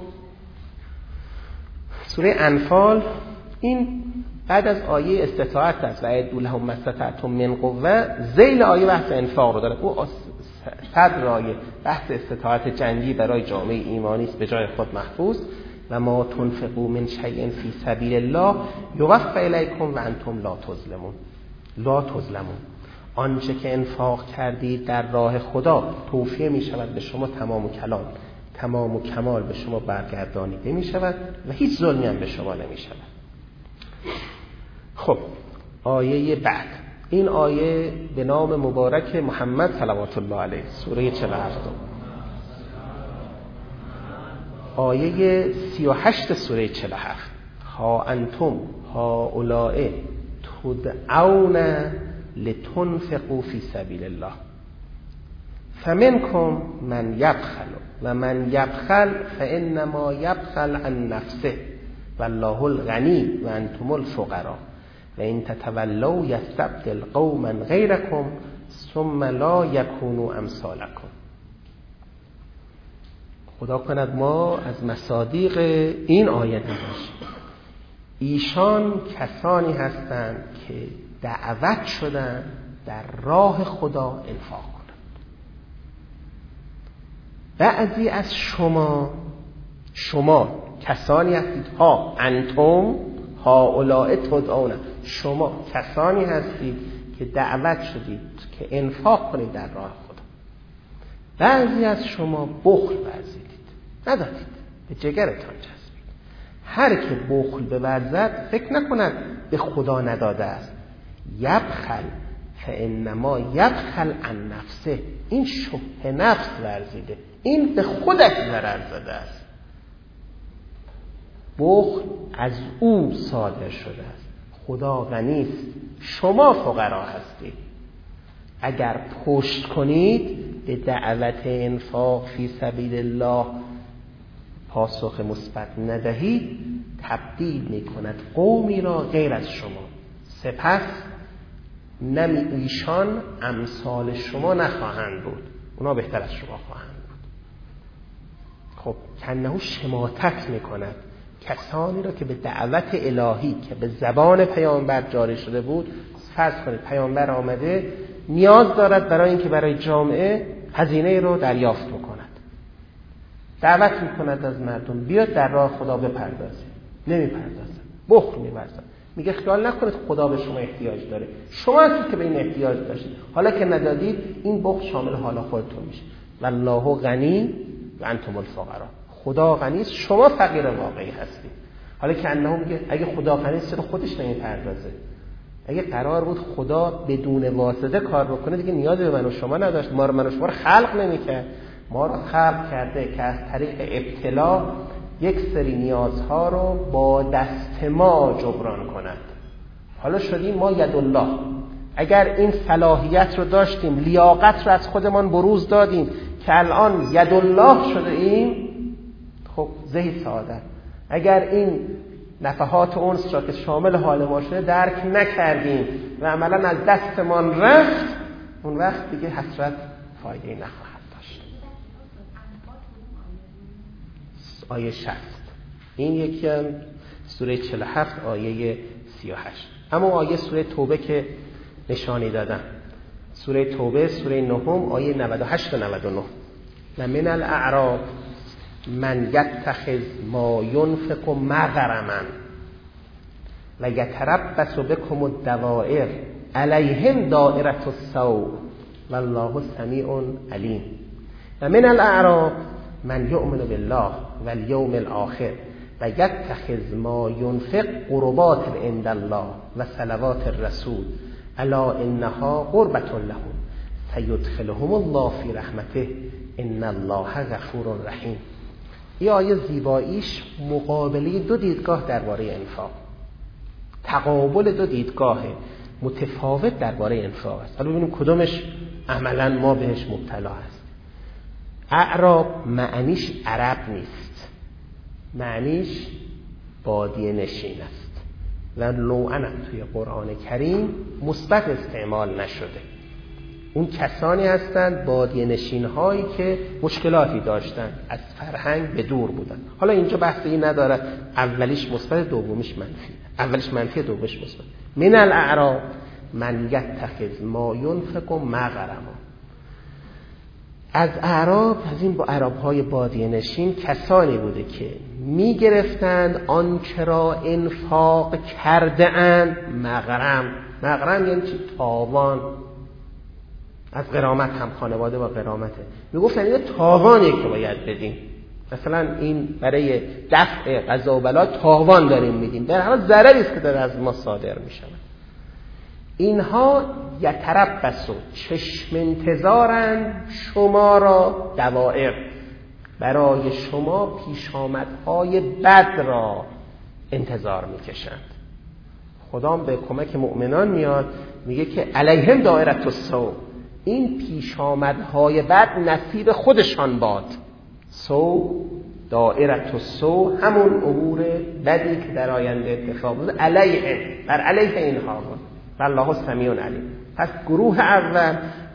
سوره انفال این بعد از آیه استطاعت است و اعدوا لهم ما استطعتم من قوه، ذیل آیه بحث انفاق رو داره. او صدر آیه بحث استطاعت جنگی برای جامعه ایمانی است به جای خود محفوظ. و ما تنفقوا من شیء فی سبیل الله یوفى الیکم و انتم لا تظلمون. آنچه که انفاق کردید در راه خدا توفیه می شود به شما، تمام و کمال به شما برگردانیده می شود و هیچ ظلمی هم به شما نمی شود. خب آیه بعد، این آیه به نام مبارک محمد صلوات الله علیه، سوره 47، آیه 38 سوره 47. ها انتم هؤلاء تدعون لتنفقوا فی سبیل الله فمنکم من یبخل و من یبخل فانما یبخل عن نفسه والله الغنی و انتم الفقراء و ان تتولوا یستبدل قوما غیرکم ثم لا یکونوا امثالکم. خدا کند ما از مصادیق این آیه باشیم. ایشان کسانی هستند که دعوت شدن در راه خدا انفاق کنند. بعضی از شما کسانی هستید، ها انتم هؤلاء تدعون، شما کسانی هستید که دعوت شدید که انفاق کنید در راه خدا. بعضی از شما بخل ورزیدید، ندادید، به جگرتان چسبید. هر که بخل بورزد فکر نکند به خدا نداده است. یبخل فانما یبخل عن نفسه، این شح نفس ورزیده، این به خودش ضرر زده است. بخل از او صادر شده است. خدا غنی است، شما فقرا هستید. اگر پشت کنید به دعوت انفاق فی سبیل الله پاسخ مثبت ندهید، تبدیل می‌کند قومی را غیر از شما. سپس ایشان امثال شما نخواهند بود، اونا بهتر از شما خواهند بود. خب کنهو شماتت می‌کند کسانی را که به دعوت الهی که به زبان پیامبر جاری شده بود. فرض کنید پیامبر آمده نیاز دارد برای اینکه برای جامعه هزینه رو دریافت بکند، دعوت میکند از مردم بیاد در راه خدا بپردازید، نمیپردازد، بخل می‌ورزد، میگه خیال نکنید خدا به شما احتیاج داره، شما هستید که به این احتیاج داشتید، حالا که ندادید این بخل شامل حال خودتون میشه. والله غنی و انتم الفقرا، خدا غنی است، شما فقیر واقعی هستید. حالا که انه میگه اگه خدا غنی است چرا خودش نمیپردازه؟ اگه قرار بود خدا بدون واسطه کار بکنه دیگه نیازی به من و شما نداشت، من و شما رو خلق نمیکرد. ما رو خلق کرده که از طریق ابتلا یک سری نیازها رو با دست ما جبران کند. حالا شدیم ما یدالله. اگر این صلاحیت رو داشتیم، لیاقت رو از خودمان بروز دادیم که الان یدالله شده ایم، خب زهی سعادت. اگر این نفحات انس را که شامل حال ما شده درک نکردیم و عملا از دستمان رفت، اون وقت دیگه حسرت فایده نخواهد داشت. آیه 60 این یکی هم سوره 47 آیه 38. اما آیه سوره توبه که نشانی دادم، سوره توبه سوره 9 آیه 98 و 99. و من الاعراب من یتخذ ما ینفق مغرما و یتربص بكم الدوائر علیهم دائرة السوء والله سمیع علیم. و من الاعراب من یؤمن بالله والیوم الاخر و یتخذ ما ینفق قربات عند الله و صلوات الرسول الا انها قربة لهم سیدخلهم الله فی رحمته ان الله غفور رحیم. این آیه زیباییش مقابله دو دیدگاه درباره انفاق، تقابل دو دیدگاه متفاوت درباره انفاق است. حالا ببینیم کدومش عملا ما بهش مبتلا هست. اعراب معنیش عرب نیست، معنیش بادیه نشین است و نوعاً توی قرآن کریم مثبت استعمال نشده. اون کسانی هستند بادیه نشین هایی که مشکلاتی داشتن، از فرهنگ به دور بودن. حالا اینجا بحثی نداره، اولیش مثبت دومیش منفی، اولیش منفی دومیش مثبت. من الاعراب من یتخذ ما ینفق مغرما. از اعراب، از این با عرب‌های بادیه نشین کسانی بوده که می‌گرفتند آنچه را انفاق کرده اند مغرم. مغرم یعنی چی؟ تاوان. از غرامت هم خانواده با غرامته. میگفتن این تاوانی که باید بدیم، مثلا این برای دفع قضا و بلا تاوان داریم میدیم، در حال ضرری است که داره از ما صادر میشه. اینها یتربصوا، چشم انتظارند شما را دوائر، برای شما پیشامدهای بد را انتظار میکشند. خدا به کمک مؤمنان میاد میگه که علیهم دائرة السوء، این پیشامدهای بد نصیب خودشان باد. سو دائرة السوء همون امور بدی که در آینده اتفاق بود علیه، بر علیه اینها بود. والله سمیع علیم. پس گروه اول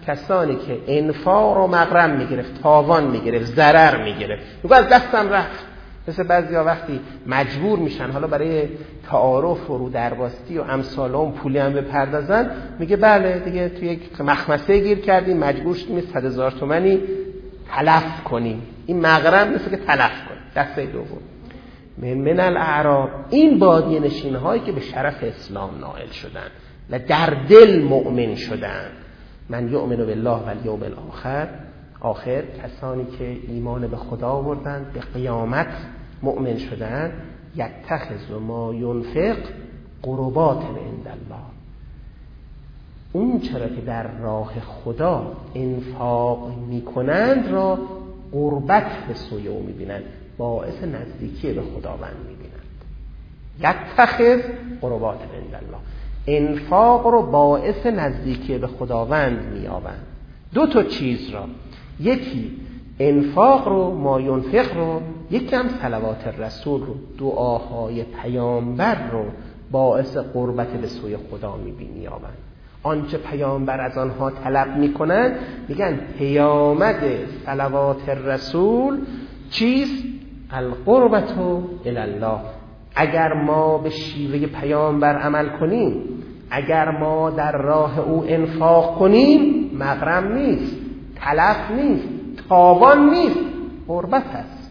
کسانی که انفاق رو مغرم میگرفت، تاوان میگرفت، ضرر میگرفت، میگه از دستم رفت. مثل بعضیا وقتی مجبور میشن حالا برای تعارف و رو درباستی و امثال اون پولی هم بپردازن، میگه بله دیگه توی یک مخمسه گیر کردیم، مجبور شدیم 100,000 تومانی تلف کنیم. این مغرم مثل که تلف کنیم. دسته دوم من الاعراب، این بادیه نشین هایی که به شرف اسلام نائل شدن و در دل مؤمن شدن. من یؤمن بالله و الیوم الاخر، کسانی که ایمان به خدا آوردن، به قیامت مؤمن شدن. یتخذ ما ینفق قربات عند الله، اون چرا که در راه خدا انفاق میکنند را قربت به سوی او میبینند، باعث نزدیکی به خداوند میبینند. یتخذ قربات عند الله، انفاق رو باعث نزدیکی به خداوند میابند. دو تا چیز را، یکی انفاق رو، ما ینفق رو، یکی هم صلوات رسول رو، دعاهای پیامبر رو باعث قربت به سوی خدا میابند. آنچه پیامبر از آنها طلب میکنن، میگن پیامد صلوات رسول چیست؟ القربت الی الله. اگر ما به شیوه پیامبر عمل کنیم، اگر ما در راه او انفاق کنیم، مغرم نیست، تلف نیست، تاوان نیست، قربت است.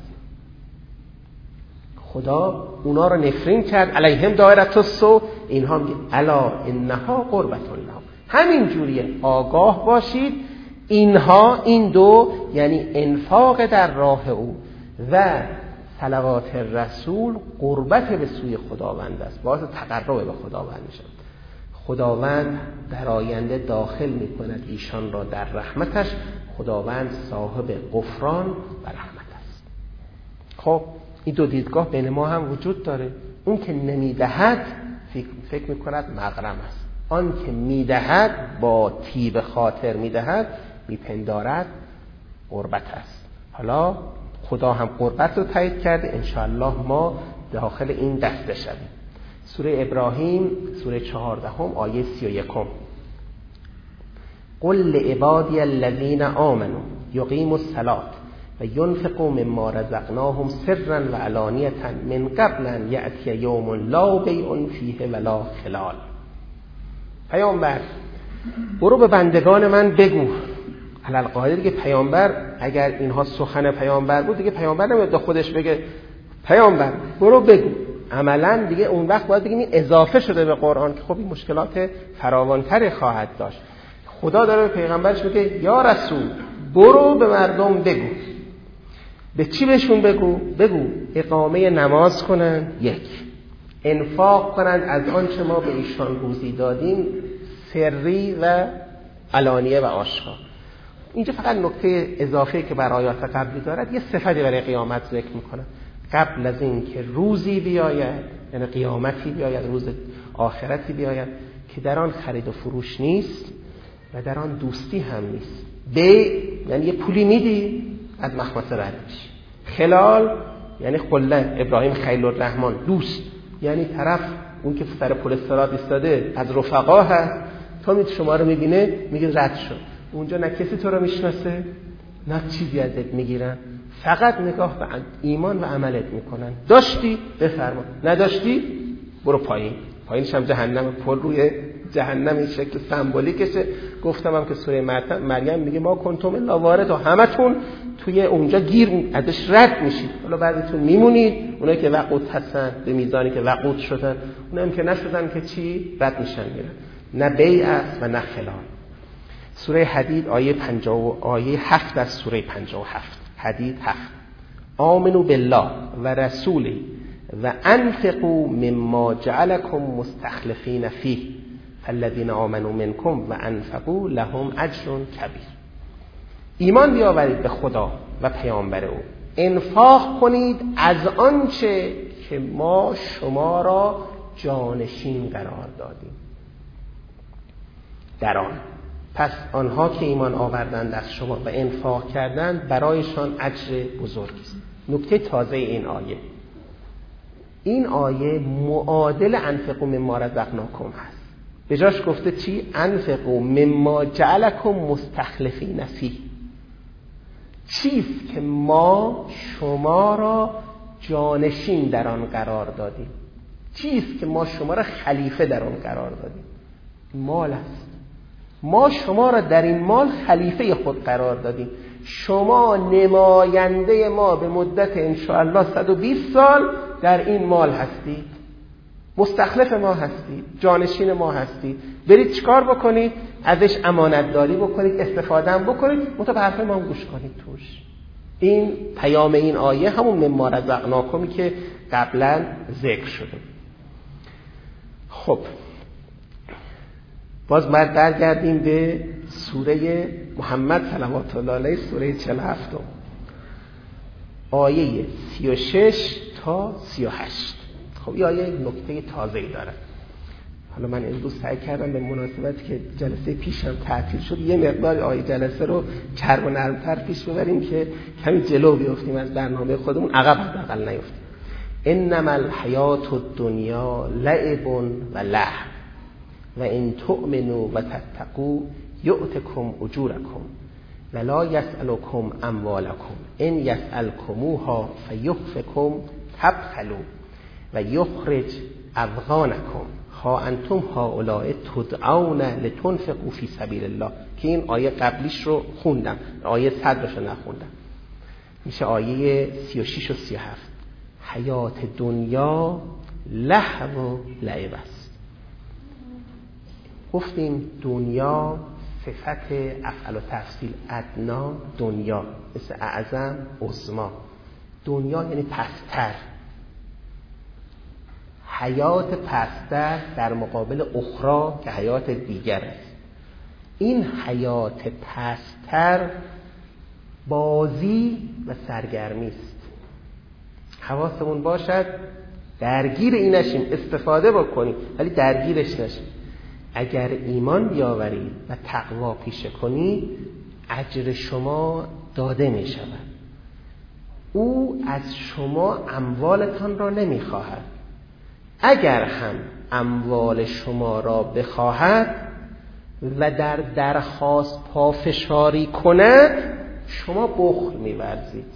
خدا اونا رو نفرین کرد، علیهم دائرة السوء، اینها میگه الا انها قربت الله. همین جوریه، آگاه باشید اینها، این دو یعنی انفاق در راه او و صلوات رسول قربت به سوی خداوند است، باعث تقرب به خداوند میشه. خداوند در آینده داخل میکند ایشان را در رحمتش. خداوند صاحب غفران و رحمت است. خب این دو دیدگاه بین ما هم وجود داره. اون که نمیدهد فکر میکند مغرم است، آن که میدهد با طیب خاطر میدهد میپندارد قربت است. حالا خدا هم قربت رو تایید کرده، انشاءالله ما داخل این دسته شدیم. سوره ابراهیم سوره 14 آیه 31: قل لعبادی الذین آمنوا یقیموا الصلاة و ینفقوا مما رزقناهم سرا و علانیة من قبل ان یأتی یوم لا بیع فیه ولا خلال. پیامبر برو به بندگان من بگو. علالقاعده دیگه پیامبر، اگر اینها سخن پیامبر بود دیگه پیامبر نمیاد خودش بگه پیامبر برو بگو. عملا دیگه اون وقت باید بگیم این اضافه شده به قرآن که خب این مشکلات فراوانتری خواهد داشت. خدا داره به پیغمبرش میگه یا رسول برو به مردم بگو. به چی بهشون بگو؟ بگو اقامه نماز کنن، یک، انفاق کنن از آنچه ما به ایشان روزی دادیم، سری و علانیه و آشکار. اینجا فقط نکته اضافه که بر آیات قبلی دارد، یه صفتی برای قیامت ذکر میکنه. قبل از این که روزی بیاید، یعنی قیامتی بیاید، روز آخرتی بیاید که در آن خرید و فروش نیست و در آن دوستی هم نیست. یعنی یه پولی میدی از مخمسه رد میشی. خلال یعنی خله، ابراهیم خلیل الرحمن، دوست یعنی طرف اون که سر پل صراط ایستاده از رفقا هست، تا شما رو میبینه میگه رد شد. اونجا نه کسی تو رو میشناسه نه چیزی ازت میگیرن، فقط نگاه به ایمان و عملت میکنن. داشتی بفرما، نداشتی برو پایین. پایینش هم جهنم، پل روی جهنم این شکل سمبولیکشه. گفتم هم که سوره مریم میگه ما کنتم الا وارد، و همتون توی اونجا گیر ازش رد میشید. حالا بعضیتون میمونید، اونایی که وقود هستن به میزانی که وقود شدن، اونایی که نشدن که چی رد میشن میرن. نه بیع است و نه خلال. سوره حدید آیه 7 از سوره 57. حدید 7: آمنوا بالله و رسوله و انفقوا مما جعلكم مستخلفین فیه فالذین آمنوا منکم و انفقوا لهم اجر کبیر. ایمان بیاورید به خدا و پیامبر او، انفاق کنید از آنچه که ما شما را جانشین قرار دادیم در آن. پس آنها که ایمان آوردند از شما و انفاق کردند برایشان اجر بزرگی است. نکته تازه این آیه معادل انفقوا مما رزقناکم هست. به جاش گفته چی؟ انفقوا مما جعلکم مستخلفین فیه. چیست که ما شما را جانشین در آن قرار دادیم؟ چیست که ما شما را خلیفه در آن قرار دادیم؟ مال است. ما شما را در این مال خلیفه خود قرار دادیم. شما نماینده ما به مدت انشاءالله 120 سال در این مال هستید، مستخلف ما هستید، جانشین ما هستید. برید چیکار بکنید؟ ازش امانتداری بکنید، استفاده هم بکنید، منتها به حرف ما هم گوش کنید توش. این پیام این آیه همون مما رزقناکمی که قبلا ذکر شده. خب باز برگردیم به سوره محمد صلوات الله علیه، سوره 47 آیه 36 تا 38. خب این آیه نکته تازه‌ای داره. حالا من امروز سعی کردم به مناسبت که جلسه پیشم تعطیل شد یه مقدار آیه جلسه رو چرب و نرم‌تر پیش ببریم که کمی جلو بیافتیم از برنامه خودمون، عقب حداقل نیفتیم. انما الحیات الدنیا لعب و لهو و ان تؤمنوا و تتقوا یؤتکم اجورکم ولا یسألکم اموالکم ان یسألکموها فیحفکم تبخلوا و یخرج اضغانکم ها انتم هؤلاء تدعون لتنفقوا فی سبیل الله، که این آیه قبلیش رو خوندم، آیه صدرش رو نخوندم، میشه آیه 36 و 37. حیات دنیا لهو و لعب است. گفتیم دنیا صفت افعل و تفصیل ادنا دنیا، مثل اعظم عظما. دنیا یعنی پستر، حیات پستر در مقابل اخرى که حیات دیگر است. این حیات پستر بازی و سرگرمی است. حواسمون باشد درگیر این نشیم، استفاده بکنیم ولی درگیرش نشیم. اگر ایمان بیاورید و تقوا پیشه کنید اجر شما داده می شود. او از شما اموالتان را نمی خواهد. اگر هم اموال شما را بخواهد و در درخواست پافشاری کند شما بخل می‌ورزید.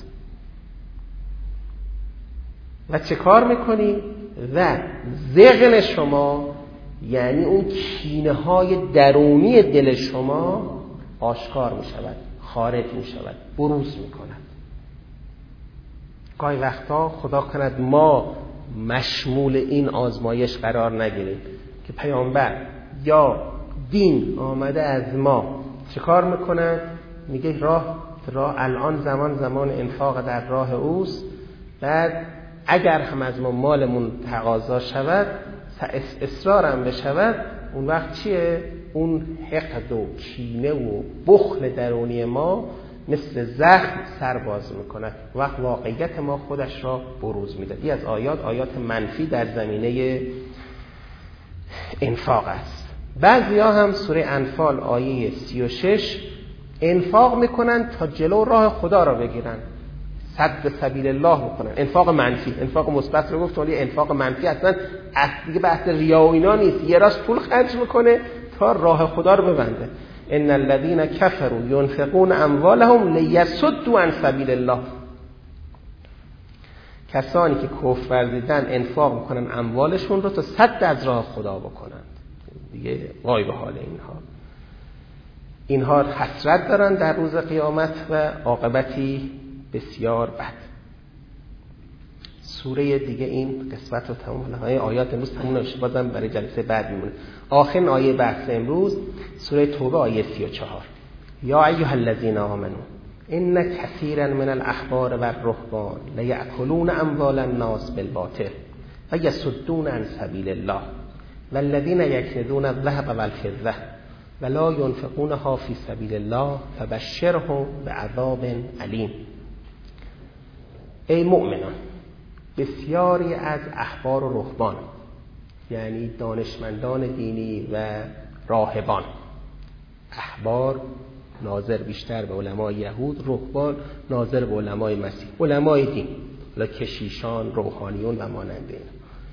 و چه کار میکنید؟ و ذغن شما یعنی اون کینه های درونی دل شما آشکار می شود، خارج می شود، بروز می کند. گاهی وقتا خدا کند ما مشمول این آزمایش قرار نگیریم که پیامبر یا دین آمده از ما چه کار میکنن؟ میگه راه الان زمان انفاق در راه اوست. بعد اگر هم از ما مالمون تقاضا شود، اصرارم بشود، اون وقت چیه؟ اون حقد و کینه و بخل درونی ما مثل زخم سر باز میکنه. وقت واقعیت ما خودش را بروز میده. این از آیات منفی در زمینه انفاق است. بعضیا هم سوره انفال آیه 36 انفاق میکنن تا جلو راه خدا را بگیرن، صد سبیل الله بکنن. انفاق منفی، انفاق مثبت رو گفت ولی انفاق منفی اصلا دیگه بحث ریا و اینا نیست. یه راست پول خرج میکنه تا راه خدا رو ببنده. ان الذين كفروا ينفقون اموالهم ليصدوا عن سبيل الله. کسانی که کفر ورزیدن انفاق میکنن اموالشون رو تا صد از راه خدا بکنن. دیگه وای به حال اینها حسرت دارن در روز قیامت و عاقبتی بسیار بد. سوره دیگه این قسمت رو تمام کنه. آیات امروز تموم نشه، بازم برای جلسه بعد میمونه. آخرین آیه بحث امروز سوره توبه آیه 34. یا ایها الذین آمنوا ان کثیرا من الاحبار والرهبان لیأکلون اموال الناس بالباطل و یصدون عن سبیل الله والذین یکنزون الذهب والفضة ولا ينفقونها فی سبیل الله فبشرهم بعذاب علیم. ای مؤمنان، بسیاری از احبار و رهبان یعنی دانشمندان دینی و راهبان، احبار ناظر بیشتر به علمای یهود، رهبان ناظر به علمای مسیح، علمای دین، کشیشان، روحانیون و مانند این،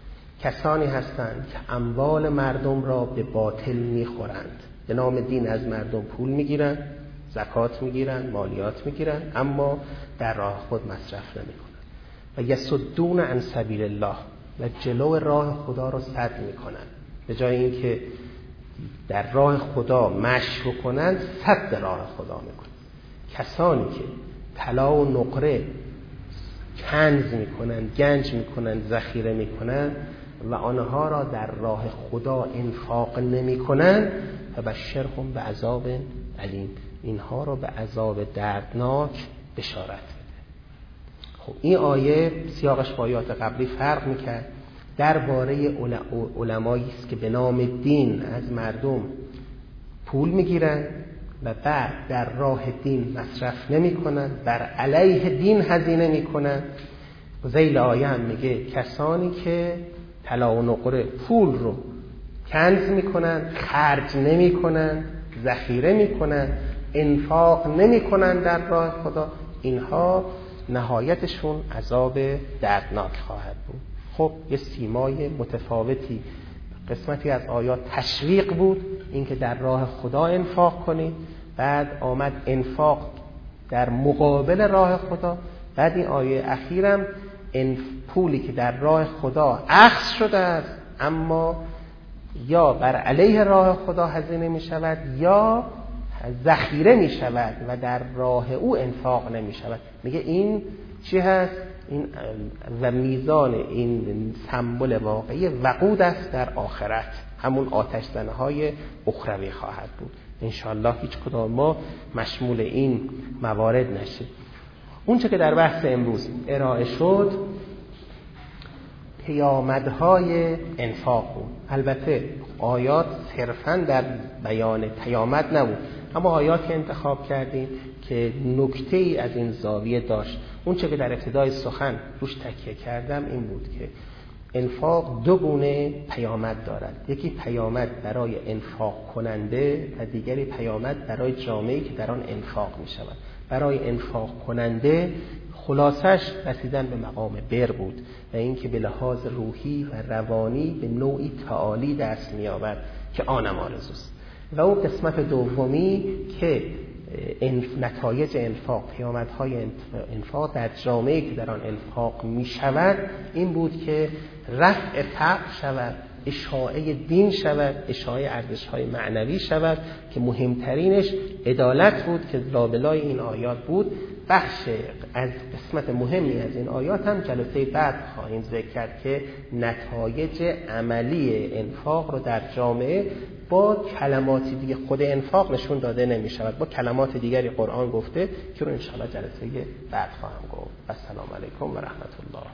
کسانی هستند که اموال مردم را به باطل میخورند، به نام دین از مردم پول میگیرند، زکات میگیرند، مالیات میگیرند، اما در راه خود مصرف نمیکنند. و یصدون عن سبیل الله، و جلو راه خدا را سد میکنند. به جای اینکه در راه خدا مشی بکنند، سد راه خدا میکنند. کسانی که طلا و نقره کنز میکنند، گنج میکنند، ذخیره میکنند و آنها را در راه خدا انفاق نمیکنند، فبشرهم بعذاب علیم، اینها را به عذاب دردناک بشارت بده. خب این آیه سیاقش با آیات قبلی فرق میکرد. درباره علمایی است که به نام دین از مردم پول میگیرند و بعد در راه دین مصرف نمیکنند، بر علیه دین هزینه میکنند. ذیل آیه هم میگه کسانی که طلا و نقره پول رو کنز میکنند، خرج نمیکنند، ذخیره میکنند، انفاق نمیکنند در راه خدا، اینها نهایتشون عذاب دردناک خواهد بود. خب یه سیمای متفاوتی قسمتی از آیات تشویق بود، اینکه در راه خدا انفاق کنید، بعد آمد انفاق در مقابل راه خدا، بعد این آیه اخیرم پولی که در راه خدا اخذ شده است اما یا بر علیه راه خدا هزینه می شود یا ذخیره می شود و در راه او انفاق نمی شود. میگه این چی هست؟ این و میزان این سمبل واقعی وقود است در آخرت، همون آتش زنهای اخروی خواهد بود. انشالله هیچ کدام ما مشمول این موارد نشه. اون چه که در بحث امروز ارائه شد پیامدهای انفاق بود. البته آیات صرفاً در بیان پیامد نبود، اما آیاتی انتخاب کردیم که نکته‌ای از این زاویه داشت. اون چه که در ابتدای سخن روش تکیه کردم این بود که انفاق دو گونه پیامد دارد. یکی پیامد برای انفاق کننده و دیگری پیامد برای جامعه‌ای که در آن انفاق می شود. برای انفاق کننده خلاصش رسیدن به مقام بر بود و اینکه به لحاظ روحی و روانی به نوعی تعالی دست می‌یابد که آنم آرزوست. و اون قسمت دومی که نتایج انفاق، پیامدهای انفاق در جامعه‌ای که در آن انفاق می‌شود این بود که رفع فقر شود، اشاعه دین شود، اشاعه ارزش‌های معنوی شود که مهمترینش عدالت بود که لابلای این آیات بود. بخش از قسمت مهمی از این آیات هم جلسه بعد خواهیم ذکر کرد که نتایج عملی انفاق رو در جامعه با کلماتی دیگه، خود انفاق نشون داده نمی شود، با کلمات دیگری قرآن گفته که رو انشاءالله جلسه بعد خواهم گفت. السلام علیکم و رحمت الله.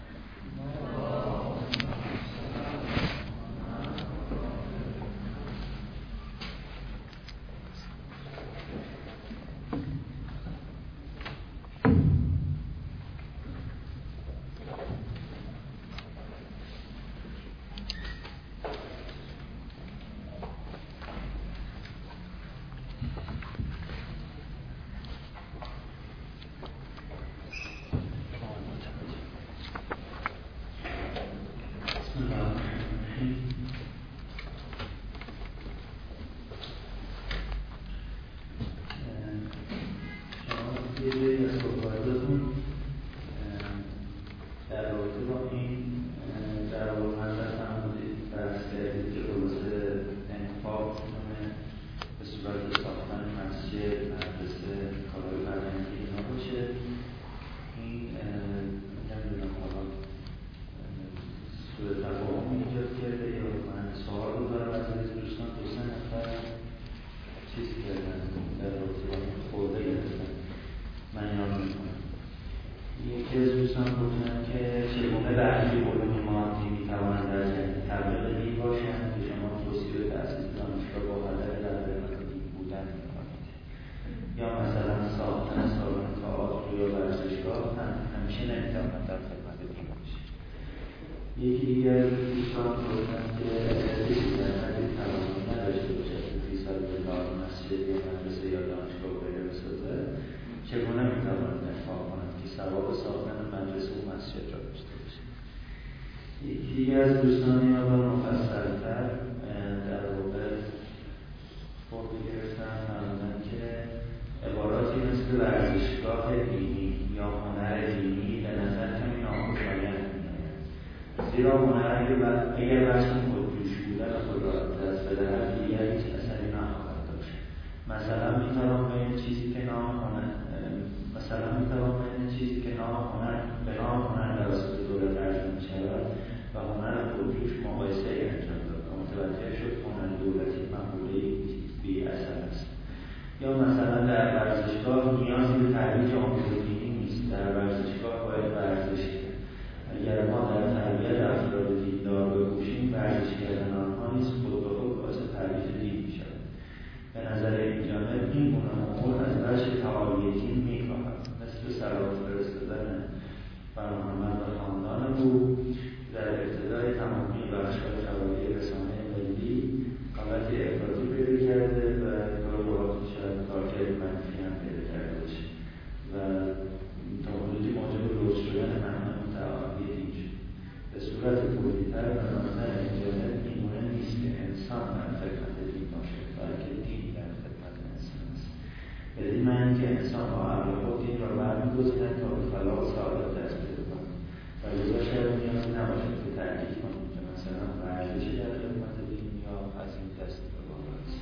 یکی دیگر دوستان گفتن که کسی در حدی توانایی نداشته باشد که فی سبیل الله مسجد یا مدرسه یا دانشگاه غیره بسازه، چگونه میتواند انفاق کند که ثواب ساختن مدرسه و مسجد را داشته باشد؟ یکی از دوستان این رو مفصل‌تر در واقع خورده گرفتن فرمودن که عباراتی مثل ورزشگاه دینی یا هنر دینی به نظر کمی ناخوشایند می‌آید، زیرا هنر اگر بحث خودجوش بودن خود را دست بدهد دیگر هیچ اثری نخواهد داشت. مثلا می‌توان به چیزی که نام هنر به نام هنر توسط دولت ارزان می‌شود و هنر خودجوش مقایسه انجام داد و متوجه شد هنر دولتی مقوله‌ای بی اثر است. یا مثلا در ورزشگاه نیازی به ترویج آموزش دینی نیست، در ورزشگاه باید ورزش کرد. اگر ما در تربیت افراد دیندار بکوشیم، ورزش کردن آنها نیز خود به خود باعث ترویج دین می‌شود. به نظر این جانب این گونه امور از وجه تعالی دین می‌کاهد، مثل صلوات فرستادن بر محمد و خاندان او در ابتدای تمامی بخش‌های خبری رسانه ملی حالتی افراطی پیدا کرده و گاهی شاید کارکرد منفی هم پیدا کرده باشه و تا حدودی موجب لوس شدن معنی متعالی دین شد. به صورت کلی‌تر به نظر این جانب این گونه نیست که انسان در خدمت دین باشد، بلکه دین در خدمت انسان است. بدین معنی که انسان با عقل خود دین را برمی‌گزیند تا به فلاح و سعادت دست پیدا کند و لذا شاید نیازی نباشد که تأکید کنیم که مثلا ورزشی در خدمت دین یا از این دست به بالا است.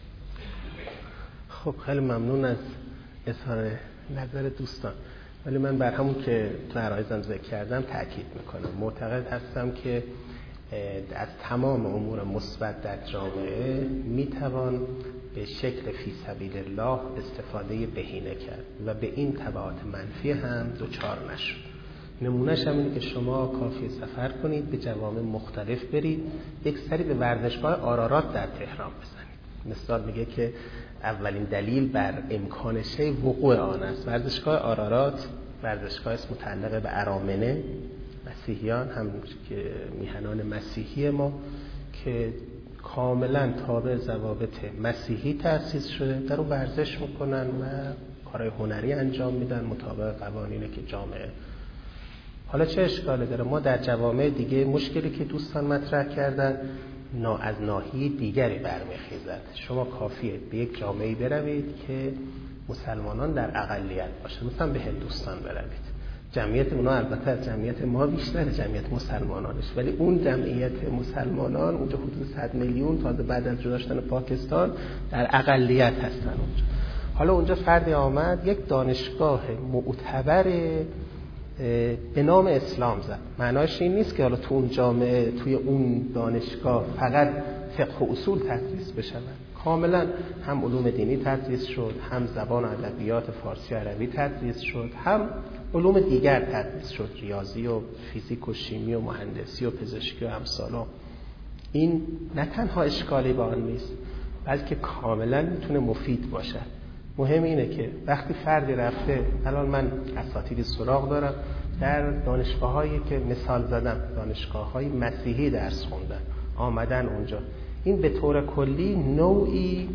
خب خیلی ممنون از اظهار نظر دوستان، ولی من بر همون که تو عرایزم ذکر کردم تأکید میکنم. معتقد هستم که از تمام امور مثبت در جامعه میتوان به شکل فی سبیل الله استفاده بهینه کرد و به این تبعات منفی هم دچار نشد. نمونهش هم اینه که شما کافی سفر کنید، به جوامع مختلف برید، یک سری به ورزشگاه آرارات در تهران بزنید. مثال میگه که اولین دلیل بر امکان شی وقوع آن است. ورزشگاه آرارات ورزشگاه است متعلق به ارامنه مسیحیان، هم که میهنان مسیحی ما که کاملا تابع ضوابط مسیحی تأسیس شده، در اون ورزش میکنن و کارهای هنری انجام میدن مطابق قوانینی که جامعه. حالا چه اشکالی داره؟ ما در جوامع دیگه مشکلی که دوستان مطرح کردن از ناحیه دیگری برمیخیزد. شما کافیه به یک جامعه‌ای بروید که مسلمانان در اقلیت باشه، مثلا به هندوستان بروید، جمعیت اونا البته از جمعیت ما بیشتره، جمعیت مسلمانانش، ولی اون جمعیت مسلمانان اونجا حدود 100 میلیون تازه بعد از جدا شدن پاکستان در اقلیت هستن اونجا. حالا اونجا فردی آمد یک دانشگاه معتبر به نام اسلام زد. معناش این نیست که حالا تو اون جامعه توی اون دانشگاه فقط فقه و اصول تدریس بشود، کاملا هم علوم دینی تدریس شد، هم زبان و ادبیات فارسی و عربی تدریس شد، هم علوم دیگر تدریس شد، ریاضی و فیزیک و شیمی و مهندسی و پزشکی و امثالا. این نه تنها اشکالی با آن نیست، بلکه کاملا میتونه مفید باشه. مهم اینه که وقتی فردی رفته، الان من اساتیدی سراغ دارم در دانشگاه‌هایی که مثال زدم، دانشگاه‌های مسیحی درس خوندن، آمدن اونجا، این به طور کلی نوعی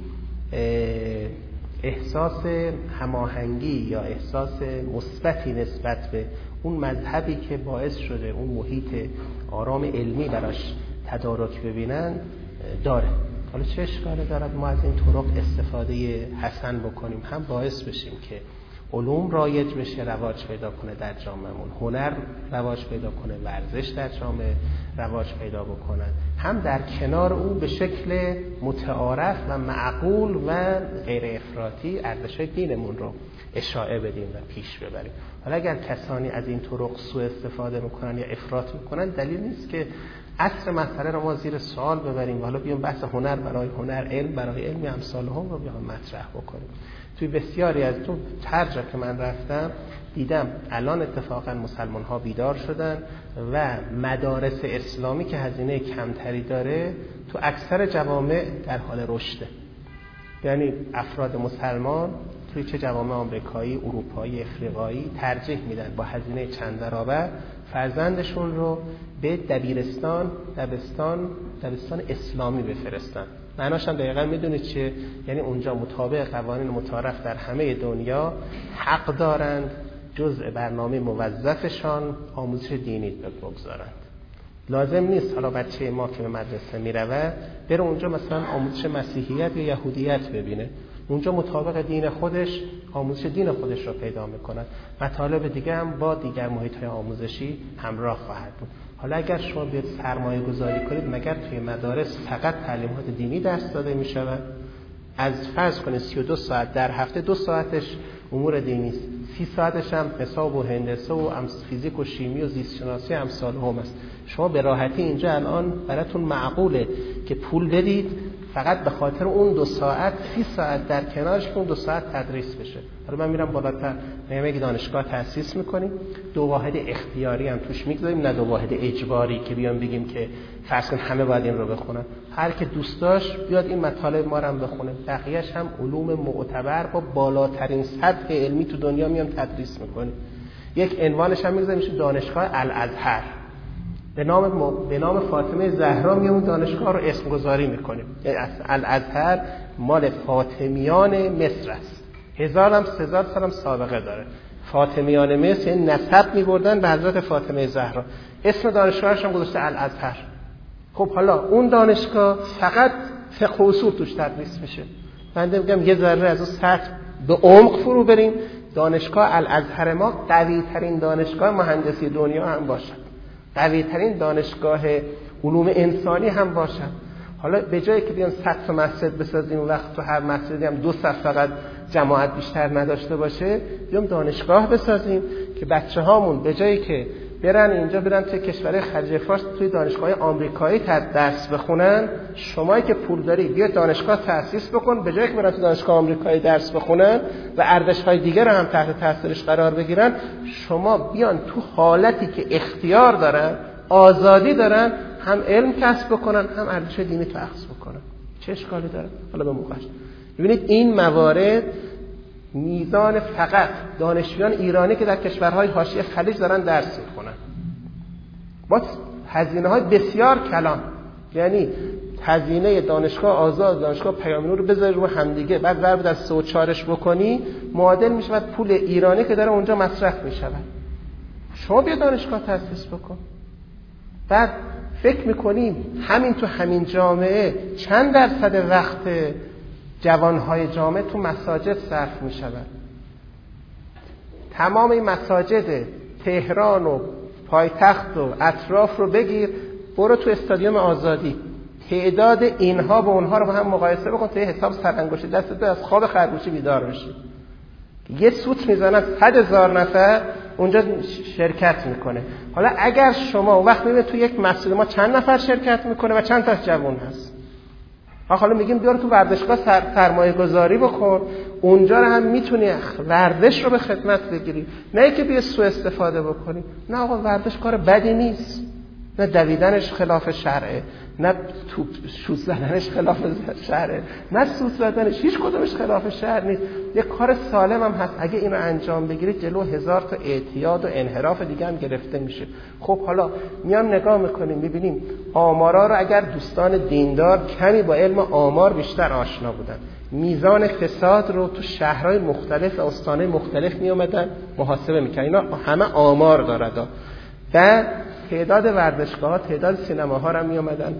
احساس هماهنگی یا احساس مثبتی نسبت به اون مذهبی که باعث شده اون محیط آرام علمی براش تدارک ببینن داره. حالا چه اشکالی دارد ما از این طرق استفاده حسن بکنیم، هم باعث بشیم که علوم رایج بشه، رواج پیدا کنه در جامعهمون، هنر رواج پیدا کنه، ورزش در جامعه رواج پیدا بکنه، هم در کنار اون به شکل متعارف و معقول و غیر افراطی ارزش‌های دینمون رو اشاعه بدیم و پیش ببریم. حالا اگر کسانی از این طرق سوء استفاده میکنن یا افراط میکنن، دلیل نیست که اصل مسئله رو ما زیر سوال ببریم و حالا بیام بحث هنر برای هنر، علم برای علم امثال هم رو بیام مطرح بکنیم. توی بسیاری از تو هر جا که من رفتم دیدم الان اتفاقا مسلمان ها بیدار شدن و مدارس اسلامی که هزینه کمتری داره تو اکثر جوامع در حال رشده. یعنی افراد مسلمان توی چه جوامع آمریکایی، اروپایی، افریقایی ترجیح میدن با هزینه چند برابر فرزندشون رو به دبستان اسلامی بفرستن. معناش هم دقیقاً میدونید چیه؟ یعنی اونجا مطابق قوانین متعارف در همه دنیا حق دارند جزء برنامه موظفشان آموزش دینی بگذارند. لازم نیست حالا بچه ما که به مدرسه میره بره اونجا مثلا آموزش مسیحیت یا یهودیت ببینه، اونجا مطابق دین خودش آموزش دین خودش رو پیدا میکنه. مطالب دیگه هم با دیگر محیط‌های آموزشی همراه خواهد بود. حالا اگر شما بیاید سرمایه گذاری کنید، مگر توی مدارس فقط تعلیمات دینی درس داده میشود؟ از فرض کنید 32 ساعت در هفته 2 ساعتش امور دینی است، 30 ساعتش هم حساب و هندسه و فیزیک و شیمی و زیست شناسی امثال هم است. شما به راحتی اینجا الان براتون معقوله که پول بدید فقط به خاطر اون 2 ساعت 30 ساعت در کنارش که اون 2 ساعت تدریس بشه. حالا من میرم بالاتر، میگم یک دانشگاه تأسیس میکنیم، 2 واحد اختیاری هم توش میگذاریم، نه 2 واحد اجباری که بیان بگیم که فرض کن همه باید این رو بخونن. هر که دوست داشت بیاد این مطالب ما رو هم بخونه. بقیه‌اش هم علوم معتبر با بالاترین سطح علمی تو دنیا میام تدریس میکنیم. یک عنوانش هم میذاریم میشه دانشگاه الازهر. به نام فاطمه زهرا میام اون دانشگاه رو اسم گذاری میکنیم. الازهر مال فاطمیان مصر است. 1300 سال سابقه داره. فاطمیان مصر این نسب میبردن به حضرت فاطمه زهرا. اسم دانشگاهش هم گذاشته الازهر. خب حالا اون دانشگاه فقط فقه و اصول توش تدریس میشه. من میگم یه ذره از اون سطح به عمق فرو بریم. دانشگاه الازهر ما قوی ترین دانشگاه مهندسی دنیا هم باشد، قوی ترین دانشگاه علوم انسانی هم باشد. حالا به جایی که بیان 100 تا مسجد بسازیم و وقت تو هر مسجدی هم 2 صف فقط جماعت بیشتر نداشته باشه، بیام دانشگاه بسازیم که بچه‌هامون به جایی که برن اینجا برن توی کشورهای خلیج فارس توی دانشگاه آمریکایی درس بخونن، شمایی که پول داری بیا دانشگاه تأسیس بکن، به جایی که برن توی دانشگاه آمریکایی درس بخونن و ارزش‌های دیگر هم تحت تاثیرش قرار بگیرن، شما بیان تو حالتی که اختیار دارن، آزادی دارن، هم علم کسب بکنن هم ارزش دینی تأسیس بکنن. چه اشکالی داره؟ حالا به موقعش ببینید این موارد میزان فقط دانشجویان ایرانی که در کشورهای حاشیه خلیج دارن درس میخونن با هزینه‌های بسیار کلان، یعنی هزینه دانشگاه آزاد، دانشگاه پیام نور رو بذاری رو همدیگه، بعد ضرب در 3 و 4ش بکنی معادل میشه پول ایرانی که داره اونجا مصرف میشه. شما بیا دانشگاه تأسیس بکن. بعد فکر میکنیم همین تو همین جامعه چند درصد وقت جوانهای جامعه تو مساجد صرف میشود؟ تمام این مساجد تهران و پایتخت و اطراف رو بگیر، برو تو استادیوم آزادی، تعداد اینها با اونها رو با هم مقایسه بکن، تا یه حساب سرانگشتی دستت از خواب خرگوشی بیدار بشی. یه سوت میزنن 100,000 نفر اونجا شرکت میکنه. حالا اگر شما وقت میبینید تو یک مسجد ما چند نفر شرکت میکنه و چند تا جوان هست، حالا میگیم بیار تو ورزشگاه سرمایه گذاری بکن، اونجا رو هم میتونی ورزش رو به خدمت بگیری، نه که بیا سوء استفاده بکنی. نه آقا، ورزش کار بدی نیست، نه دویدنش خلاف شرعه، نه توپ شوت زدنش خلاف شرعه، نه سوت زدنش، هیچ کدومش خلاف شرع نیست، یه کار سالم هم هست. اگه این رو انجام بگیرید جلو 1000 تا اعتیاد و انحراف دیگه هم گرفته میشه. خب حالا میام نگاه میکنیم میبینیم آمارا رو، اگر دوستان دیندار کمی با علم آمار بیشتر آشنا بودن، میزان فساد رو تو شهرهای مختلف و استانهای مختلف میومدن محاسبه میکنن. اینا همه آمار دارد. بعد تعداد ورزشگاه‌ها، تعداد سینماها رو می اومدن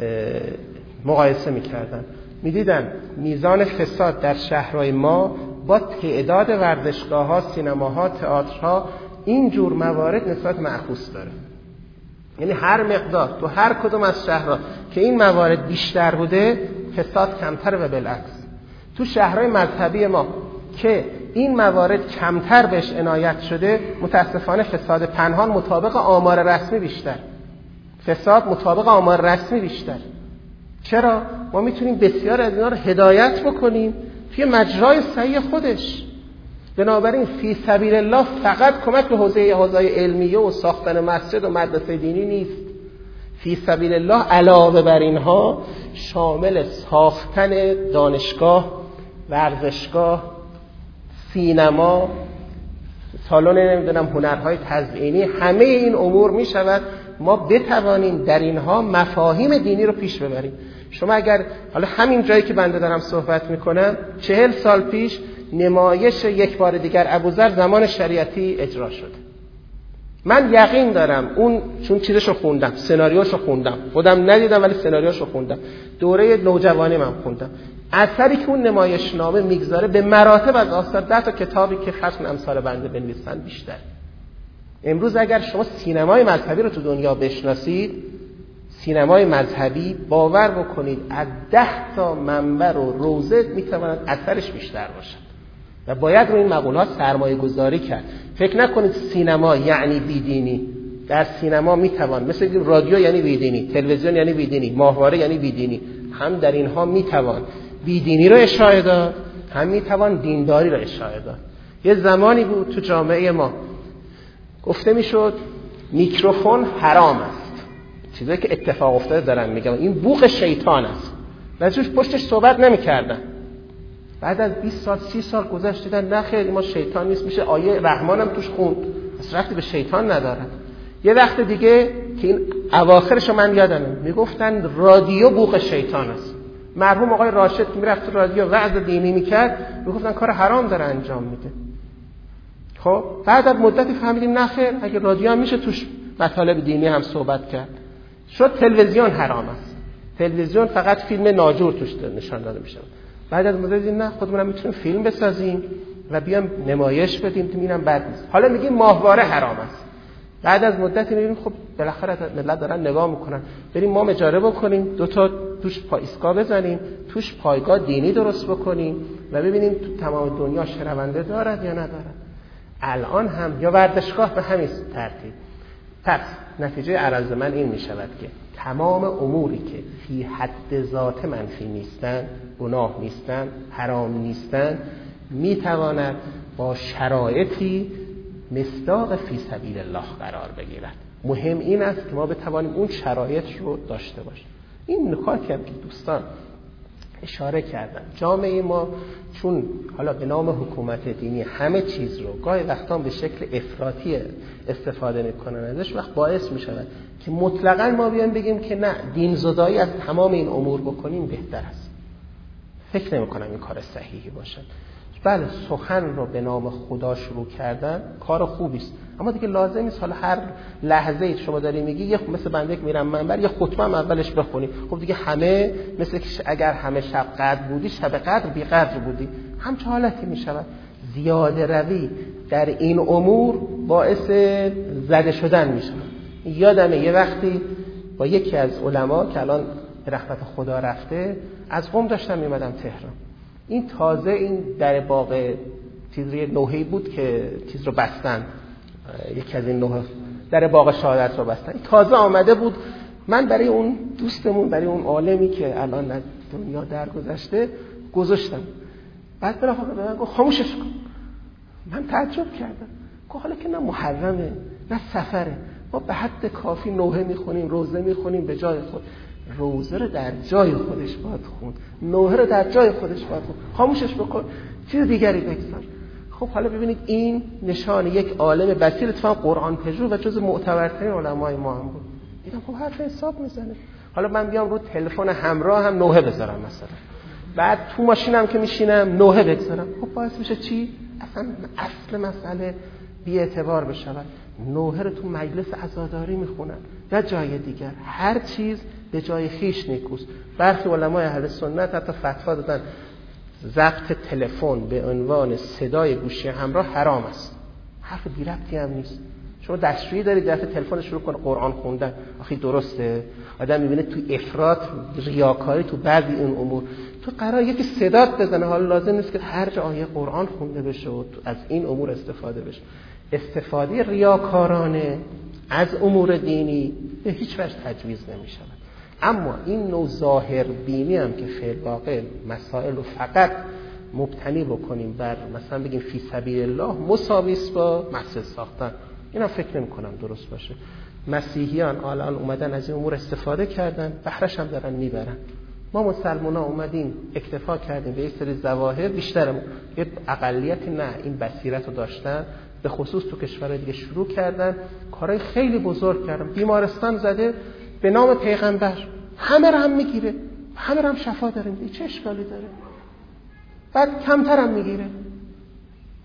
مقایسه می‌کردن، می‌دیدن میزان فساد در شهرهای ما با تعداد ورزشگاه‌ها، سینماها، تئاترها، این جور موارد نسبت معکوس داره. یعنی هر مقدار تو هر کدوم از شهرها که این موارد بیشتر بوده، فساد کمتر و بالعکس. تو شهرهای مذهبی ما که این موارد کمتر بهش عنایت شده، متاسفانه فساد پنهان مطابق آمار رسمی بیشتر، فساد مطابق آمار رسمی بیشتر. چرا؟ ما میتونیم بسیار از اینا رو هدایت بکنیم توی مجرای صحیح خودش. بنابراین فی سبیل الله فقط کمک به حوزه علمیه و ساختن مسجد و مدرسه دینی نیست. فی سبیل الله علاوه بر اینها شامل ساختن دانشگاه، ورزشگاه، سینما، سالن نمیدونم هنرهای تزئینی، همه این امور می شود ما بتوانیم در اینها مفاهیم دینی رو پیش ببریم. شما اگر حالا همین جایی که بنده دارم صحبت میکنم 40 سال پیش نمایش یک بار دیگر ابوذر زمان شریعتی اجرا شد. من یقین دارم اون، چون چیزشو خوندم، سناریوشو خوندم، خودم ندیدم ولی سناریوشو خوندم، دوره نوجوانی من خوندم، اثری که اون نمایشنامه میگذاره به مراتب از آثار 10 تا کتابی که خصم امثال بنده بنویسن بیشتر. امروز اگر شما سینمای مذهبی رو تو دنیا بشناسید، سینمای مذهبی باور بکنید از 10 تا منبر و روزه میتواند اثرش بیشتر باشد و باید روی این مقولات سرمایه گذاری کرد. فکر نکنید سینما یعنی بیدینی. در سینما میتوان، مثل رادیو یعنی بیدینی، تلویزیون یعنی بیدینی، ماهواره یعنی بیدینی، هم در اینها میتوان بیدینی رو اشاعه داد، هم میتوان دینداری رو اشاعه داد. یه زمانی بود تو جامعه ما گفته میشد میکروفون حرام است، چیزایی که اتفاق افتاده دارن میگم، این بوق شیطان است و توش پشتش صحبت نمیکردن. بعد از 20 سال 30 سال گذشت دیدن نه خیر، ما شیطان نیست، میشه آیه رحمان هم توش خوند، اصلا رفتی به شیطان ندارد. یه وقت دیگه که این اواخرشو من یادمه میگفتن رادیو بوق شیطان است. مرحوم آقای راشد که میرفت تو رادیو وعظ دینی میکرد میگفتن کار حرام داره انجام میده. خب بعد از مدتی فهمیدیم نه خیر، اگه رادیو هم میشه توش مطالب دینی هم صحبت کرد. شد تلویزیون حرام است، تلویزیون فقط فیلم ناجور توش نشان داده میشه. بعد از مدت دیدیم نه، خودمون میتونیم فیلم بسازیم و بیام نمایش بدیم، تو اینم بد نیست. حالا میگیم ماهواره حرام است. بعد از مدتی میبینیم خب بالاخره ملت دارن نگاه میکنن، بریم ما اجاره بکنیم 2 تا توش ایستگاه بزنیم، توش پایگاه دینی درست بکنیم و ببینیم تو تمام دنیا شنونده دارد یا ندارد. الان هم یا ورزشگاه به همین ترتیب. پس نتیجه عرض من این میشود که تمام اموری که فی حد ذات منفی نیستند، گناه نیستند، حرام نیستند، میتواند با شرایطی مصداق فی سبیل الله قرار بگیرد. مهم این است که ما بتوانیم اون شرایط رو داشته باشیم. این نکاتی هم که دوستان اشاره کردن، جامعه ما چون حالا به نام حکومت دینی همه چیز رو گاهی وقتا به شکل افراطی استفاده میکنن ازش، وقت باعث میشود که مطلقاً ما بیان بگیم که نه، دین زدایی از تمام این امور بکنیم بهتر است. فکر نمیکنم این کار صحیحی باشد. بله سخن رو به نام خدا شروع کردن کار خوبی است، اما دیگه لازم نیست حالا هر لحظه شما داری میگی یه مثل بنده که میرم منبر یه خطبه هم اولش بخونی، خب دیگه همه مثل که اگر همه شب قدر بودی شب قدر بی قدر بودی، همچه حالتی میشود. زیاده روی در این امور باعث زده شدن میشود. یادمه یه وقتی با یکی از علما که الان به رحمت خدا رفته از قم داشتم میمدم تهران، این تازه این در باغ چیزی نوحه‌ای بود که چیز رو بستن، یکی از این نوحه در باغ شهادت رو بستن، این تازه آمده بود. من برای اون دوستمون، برای اون عالمی که الان از دنیا درگذشته گذاشتم. بعد برای من گفت خاموشش کن. من تعجب کردم، گفت حالا که نه محرمه نه سفره، ما به حد کافی نوحه میخونیم، روزه میخونیم به جای خود. روزه رو در جای خودش باید خوند، نوحه رو در جای خودش باید خوند، خاموشش بکن، چیز دیگری بگذار. خب حالا ببینید این نشان یک عالم بصیر، اتفاقا قرآن پژوه و جز معتبرترین علمای ما هم بود. دیدم خب حرف حساب میزنه. حالا من بیام رو تلفن همراه هم نوحه بذارم مثلا، بعد تو ماشینم که میشینم نوحه بذارم، خب باعث میشه چی؟ اصل مسئله بی اعتبار بشود. نوحه رو تو مجلس عزاداری میخونن یا جای دیگر، هر چیز به جای خیش نیکوست. برخی علمای اهل سنت حتی فتوا دادن ضبط تلفن به عنوان صدای گوشی همراه حرام است. حرف بی ربطی هم نیست. شما دستشویی دارید دفعه تلفن شروع کنه قرآن خوندن، آخه درسته؟ آدم میبینه تو افراط، ریاکاری تو بعضی این امور، تو قرار یکی صدات بزنه، حالا لازم نیست که هر جا آیه قرآن خونده بشه و از این امور استفاده بشه. استفاده ریاکارانه از امور دینی به هیچ وجه تجویز نمیشه. اما این نوع ظاهر بینی هم که فی الواقع مسائل رو فقط مبتنی بکنیم بر مثلا بگیم فی سبیل الله مساوی است با مسجد ساختن، اینا فکر نمی کنم درست باشه. مسیحیان الان اومدن از این امور استفاده کردن، بهره‌ش هم دارن میبرن. ما مسلمان‌ها اومدیم اکتفا کردیم به یک سری ظواهر، بیشترمون یه اقلیتی نه این بصیرت رو داشتن، به خصوص تو کشورهای دیگه شروع کردن کارهای خیلی بزرگ کردن، بیمارستان زده به نام پیغمبر، همه رو هم میگیره، همه رو هم شفا داره میده، چه اشکالی داره؟ بعد کمتر هم میگیره.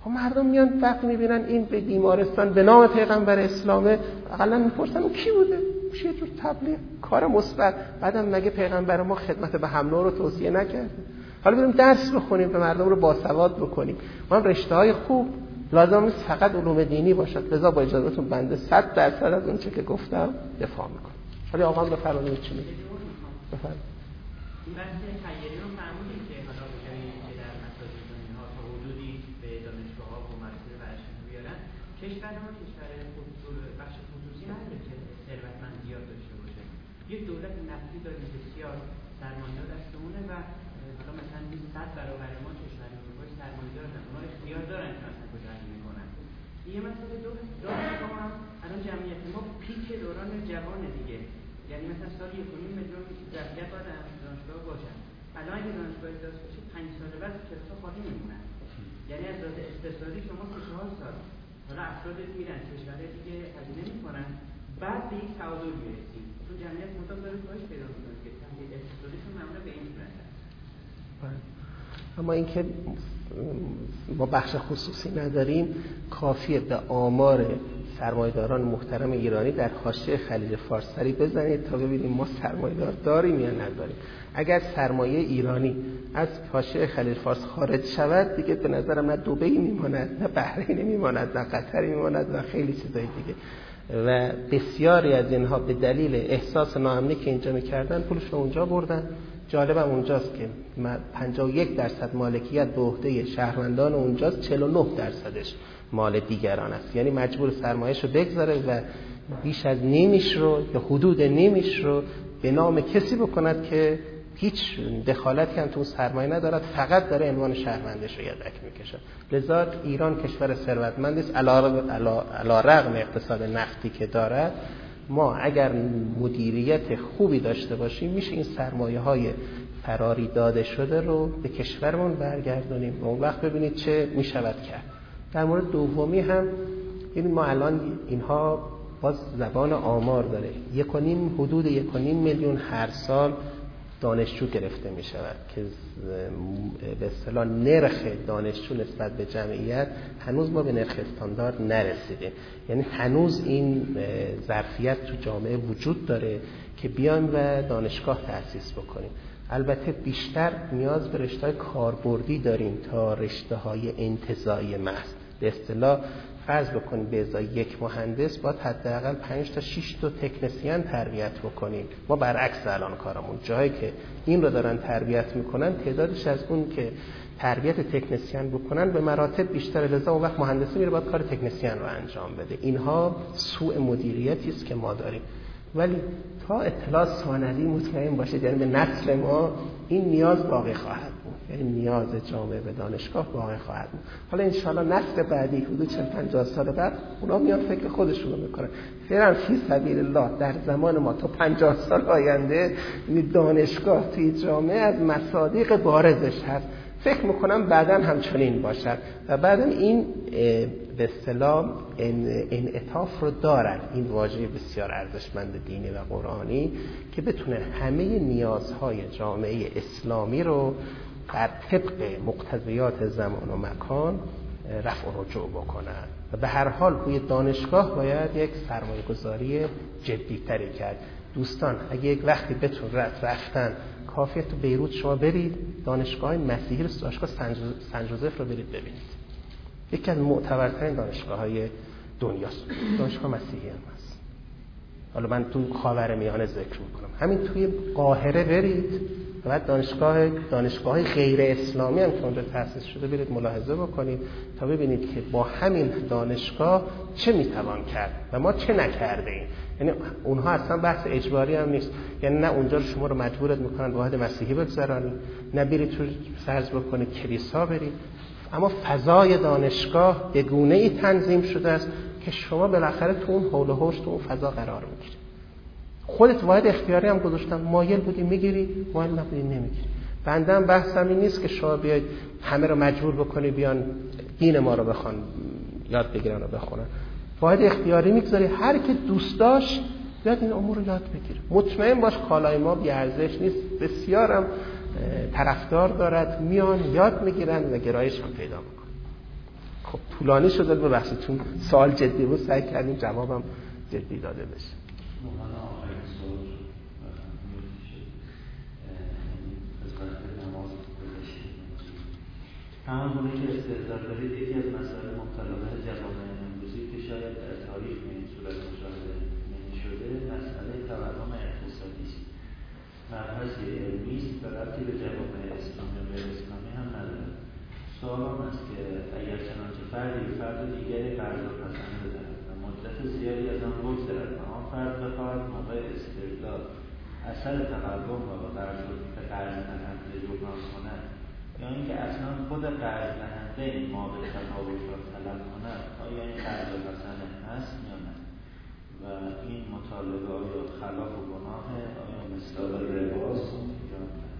خب مردم میان وقتی میبینن این به بیمارستان به نام پیغمبر اسلامه، اقلا میپرسن اون کی بوده؟ میشه یه جور تبلیغ، کار مثبت. بعدم مگه پیغمبر ما خدمت به هم نوع رو توصیه نکرده؟ حالا بریم درس بخونیم، به مردم رو باسواد بکنیم. ما هم رشته‌های خوب لازم نیست فقط علوم دینی باشد. لذا با اجازهتون بنده 100% از اون چه که گفتم دفاع میکنم. حالا آقا بفرمایید چی میگه؟ بفرمایید. این بحث خیری رو فرمودید که حالا بجایی که در مساجد و اینها تا حدودی به دانشگاه‌ها و مدارس ورشکن بیارن، کشور ما کشور بخش خصوصی نداره که ثروتمند زیاد داشته باشه. یک دولت نفتی داریم بسیار سرمایه‌دار دستمونه و حالا مثلا 100 برابر ما کشور اروپایی سرمایه‌دار دارن، اونا اختیار دارن که مثلا کجا حمایت کنن. یه مسئله دانشگاه هم الان جمعیت ما پیک دوران جوان دیگه، یعنی مثلا سال 1.5 میلیون ظرفیت باید دانشگاه باشن. الان اگه دانشگاه احداث بشه 5 سال بعد کلاس خالی میمونن. یعنی از لحاظ اقتصادی شما 3-4 سال حالا افراد میرن کشورهای دیگه هزینه میکنن، بعد به یک تعادل میرسیم. تو جمعیت مدام داره کاهش پیدا میکنه که تحلیل اقتصادیشون معمولا به این صورته. اما اینکه ما بخش خصوصی نداریم کافیه به آمار سرمایه‌داران محترم ایرانی در حاشیه خلیج فارس سری بزنید تا ببینیم ما سرمایه‌دار داریم یا نداریم. اگر سرمایه ایرانی از حاشیه خلیج فارس خارج شود دیگه به نظرم نه دبی میماند، نه بحرین میماند، نه قطر میماند و خیلی چیزای دیگه. و بسیاری از اینها به دلیل احساس ناامنی که اینجا میکردن پولش رو اونجا بردن. جالبم اونجاست که 51% مالکیت به عهده شهروندان اونجاست، 49%ش مال دیگران است. یعنی مجبور سرمایه‌شو بگذاره و بیش از نیمیش رو یا حدود نیمیش رو به نام کسی بکند که هیچ دخالتی هم تو سرمایه ندارد، فقط داره عنوان شهروندش رو یدک میکشه. لذا ایران کشور ثروتمندی است علی رغم اقتصاد نفتی که دارد. ما اگر مدیریت خوبی داشته باشیم میشه این سرمایه‌های فراری داده شده رو به کشورمون برگردونیم و اون وقت ببینید چه میشود کرد. در مورد دومی هم ببینید ما الان اینها باز زبان آمار داره، حدود 1.5 میلیون هر سال دانشجو گرفته می شود که به اصطلاح نرخ دانشجو نسبت به جمعیت هنوز ما به نرخ استاندارد نرسیدیم. یعنی هنوز این ظرفیت تو جامعه وجود داره که بیان و دانشگاه تأسیس بکنیم. البته بیشتر نیاز به رشته‌های کاربردی داریم تا رشته‌های انتزاعی محض. به اصطلاح فرض بکنید به ازای یک مهندس باید حداقل 5 تا 6 تا تکنسین تربیت بکنیم. ما برعکس الان کارمون جایی که این رو دارن تربیت میکنن تعدادش از اون که تربیت تکنسین بکنن به مراتب بیشتر. لذا اون وقت مهندسی میره باید کار تکنسین رو انجام بده. اینها سوء مدیریتی است که ما داریم. ولی تا اطلاع ثانوی مطمئن باشید یعنی به نسل ما این نیاز باقی خواهد بود، یعنی نیاز جامعه به دانشگاه باقی خواهد بود. حالا انشالله نسل بعدی حدود 40-50 سال بعد اونا میان فکر خودشون رو میکنن. فعلا فی سبیل الله در زمان ما تا 50 سال آینده دانشگاه توی جامعه از مصادیق بارزش هست. فکر میکنم بعداً همچنین باشد و بعداً این به اصطلاح انعطاف رو دارد. این واژه بسیار ارزشمند دینی و قرآنی که بتونه همه نیازهای جامعه اسلامی رو بر طبق مقتضیات زمان و مکان رفع و رجوع بکنن. و به هر حال روی دانشگاه باید یک سرمایه گذاری جدی‌تری کرد. دوستان اگه یک وقتی بتون رفتن کافیه تو بیروت شما برید دانشگاه مسیحی رو، دانشگاه سن ژوزف رو برید ببینید. یکی از معتبرترین دانشگاه‌های دنیاست. دانشگاه مسیحی هم هست. حالا من تو خاورمیانه ذکر می‌کنم. همین توی قاهره برید و بعد دانشگاه غیر اسلامی هم که اونجا تأسیس شده برید ملاحظه بکنید تا ببینید که با همین دانشگاه چه میتوان کرد و ما چه نکرده ایم. یعنی اونها اصلا بحث اجباری هم نیست. یعنی نه اونجا رو شما رو مجبورت میکنن واحد مسیحی بگذارن، نه برید تو فرض بکنید کلیسا برید، اما فضای دانشگاه به گونه‌ای تنظیم شده است که شما بالاخره تو اون حول و حوش تو اون فضا قرار میگیرید. خودت واحد اختیاری هم گذاشتن، مایل بودی میگیری، مایل نبودی نمیگیری. بنده هم بحثم این نیست که شما بیاید همه رو مجبور بکنی بیان دین ما رو بخوان یاد بگیرن و بخونن. واحد اختیاری میگذاری، هر که دوست داشت بیاد این امور رو یاد بگیره. مطمئن باش کالای ما بی ارزش نیست، بسیارم طرفدار دارد، میان یاد میگیرن و گرایش هم پیدا میکنن. خب طولانی شده، ببخشید چون سوال جدی بود سعی کردیم جوابم جدی داده بشه. مولانا آخرین سوال همون گونه که استحضار دارید، یکی از مسائل مبتلا به جوامع امروزی که شاید در تاریخ به این صورت مشاهده نمی‌شده، مسئله تورم اقتصادی است. مبحثی علمی است و ربطی به جوامع اسلامی و غیر اسلامی هم نداره. سوال آن است که اگر چنانچه فردی به فرد دیگری قرض پسند بدهد و مدت زیادی از آن بگذرد و آن فرد بخواهد موقع استرداد اثر تقلب را به قرض دهنده جبران کند، یا اینکه اصلا خود قرض دهنده این مابع تفاوت را طلب کند، آیا این قرض حسنه هست یا نه؟ و این مطالبه آیا خلاف و گناهه؟ آیا مصداق رباست یا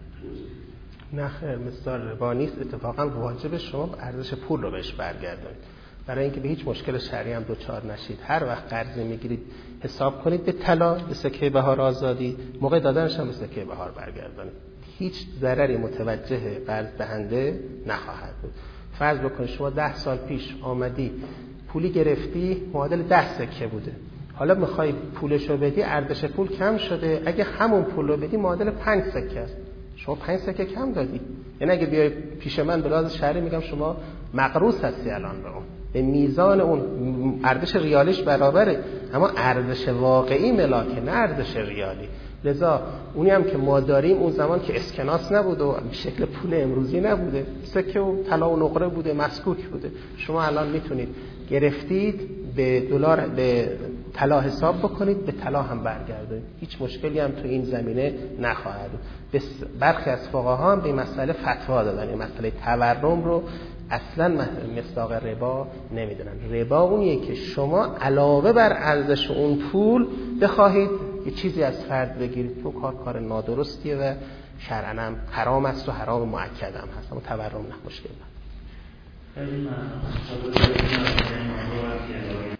نه؟ نه خیر، مصداق ربا نیست. اتفاقا واجب شما ارزش پول رو بهش برگردونید، برای اینکه به هیچ مشکل شرعی هم دوچار نشید. هر وقت قرض میگیرید حساب کنید به طلا، به سکه بهار آزادی، موقع دادنش هم به سکه بهار برگردونید. هیچ ضرری متوجه قرض دهنده نخواهد بود. فرض بکنید شما 10 سال پیش آمدی پولی گرفتی معادل 10 سکه بوده، حالا میخوای پولش رو بدی، ارزش پول کم شده، اگه همون پول رو بدی معادل 5 سکه است، شما 5 سکه کم دادی. یعنی اگه بیای پیش من به لحاظ شرعی میگم شما مقروض هستی الان به اون، به میزان اون ارزش ریالیش برابره، اما ارزش واقعی ملاکه، نه ارزش ریالی. لذا اونی هم که ما داریم اون زمان که اسکناس نبود و به شکل پول امروزی نبوده، سکه و طلا و نقره بوده، مسکوک بوده. شما الان میتونید گرفتید به دلار، به طلا حساب بکنید، به طلا هم برگردونید، هیچ مشکلی هم تو این زمینه نخواهد بود. برخی از فقها هم به مسئله فتوا دادن، این مسئله تورم رو اصلا مصداق ربا نمیدونن. ربا اونیه که شما علاوه بر ارزش اون پول بخواهید یه چیزی از فرد بگیرید، اون کار نادرستیه و شرعاً هم حرام است و حرام مؤکد هم هست، اما تورم نه، مشکل نداره.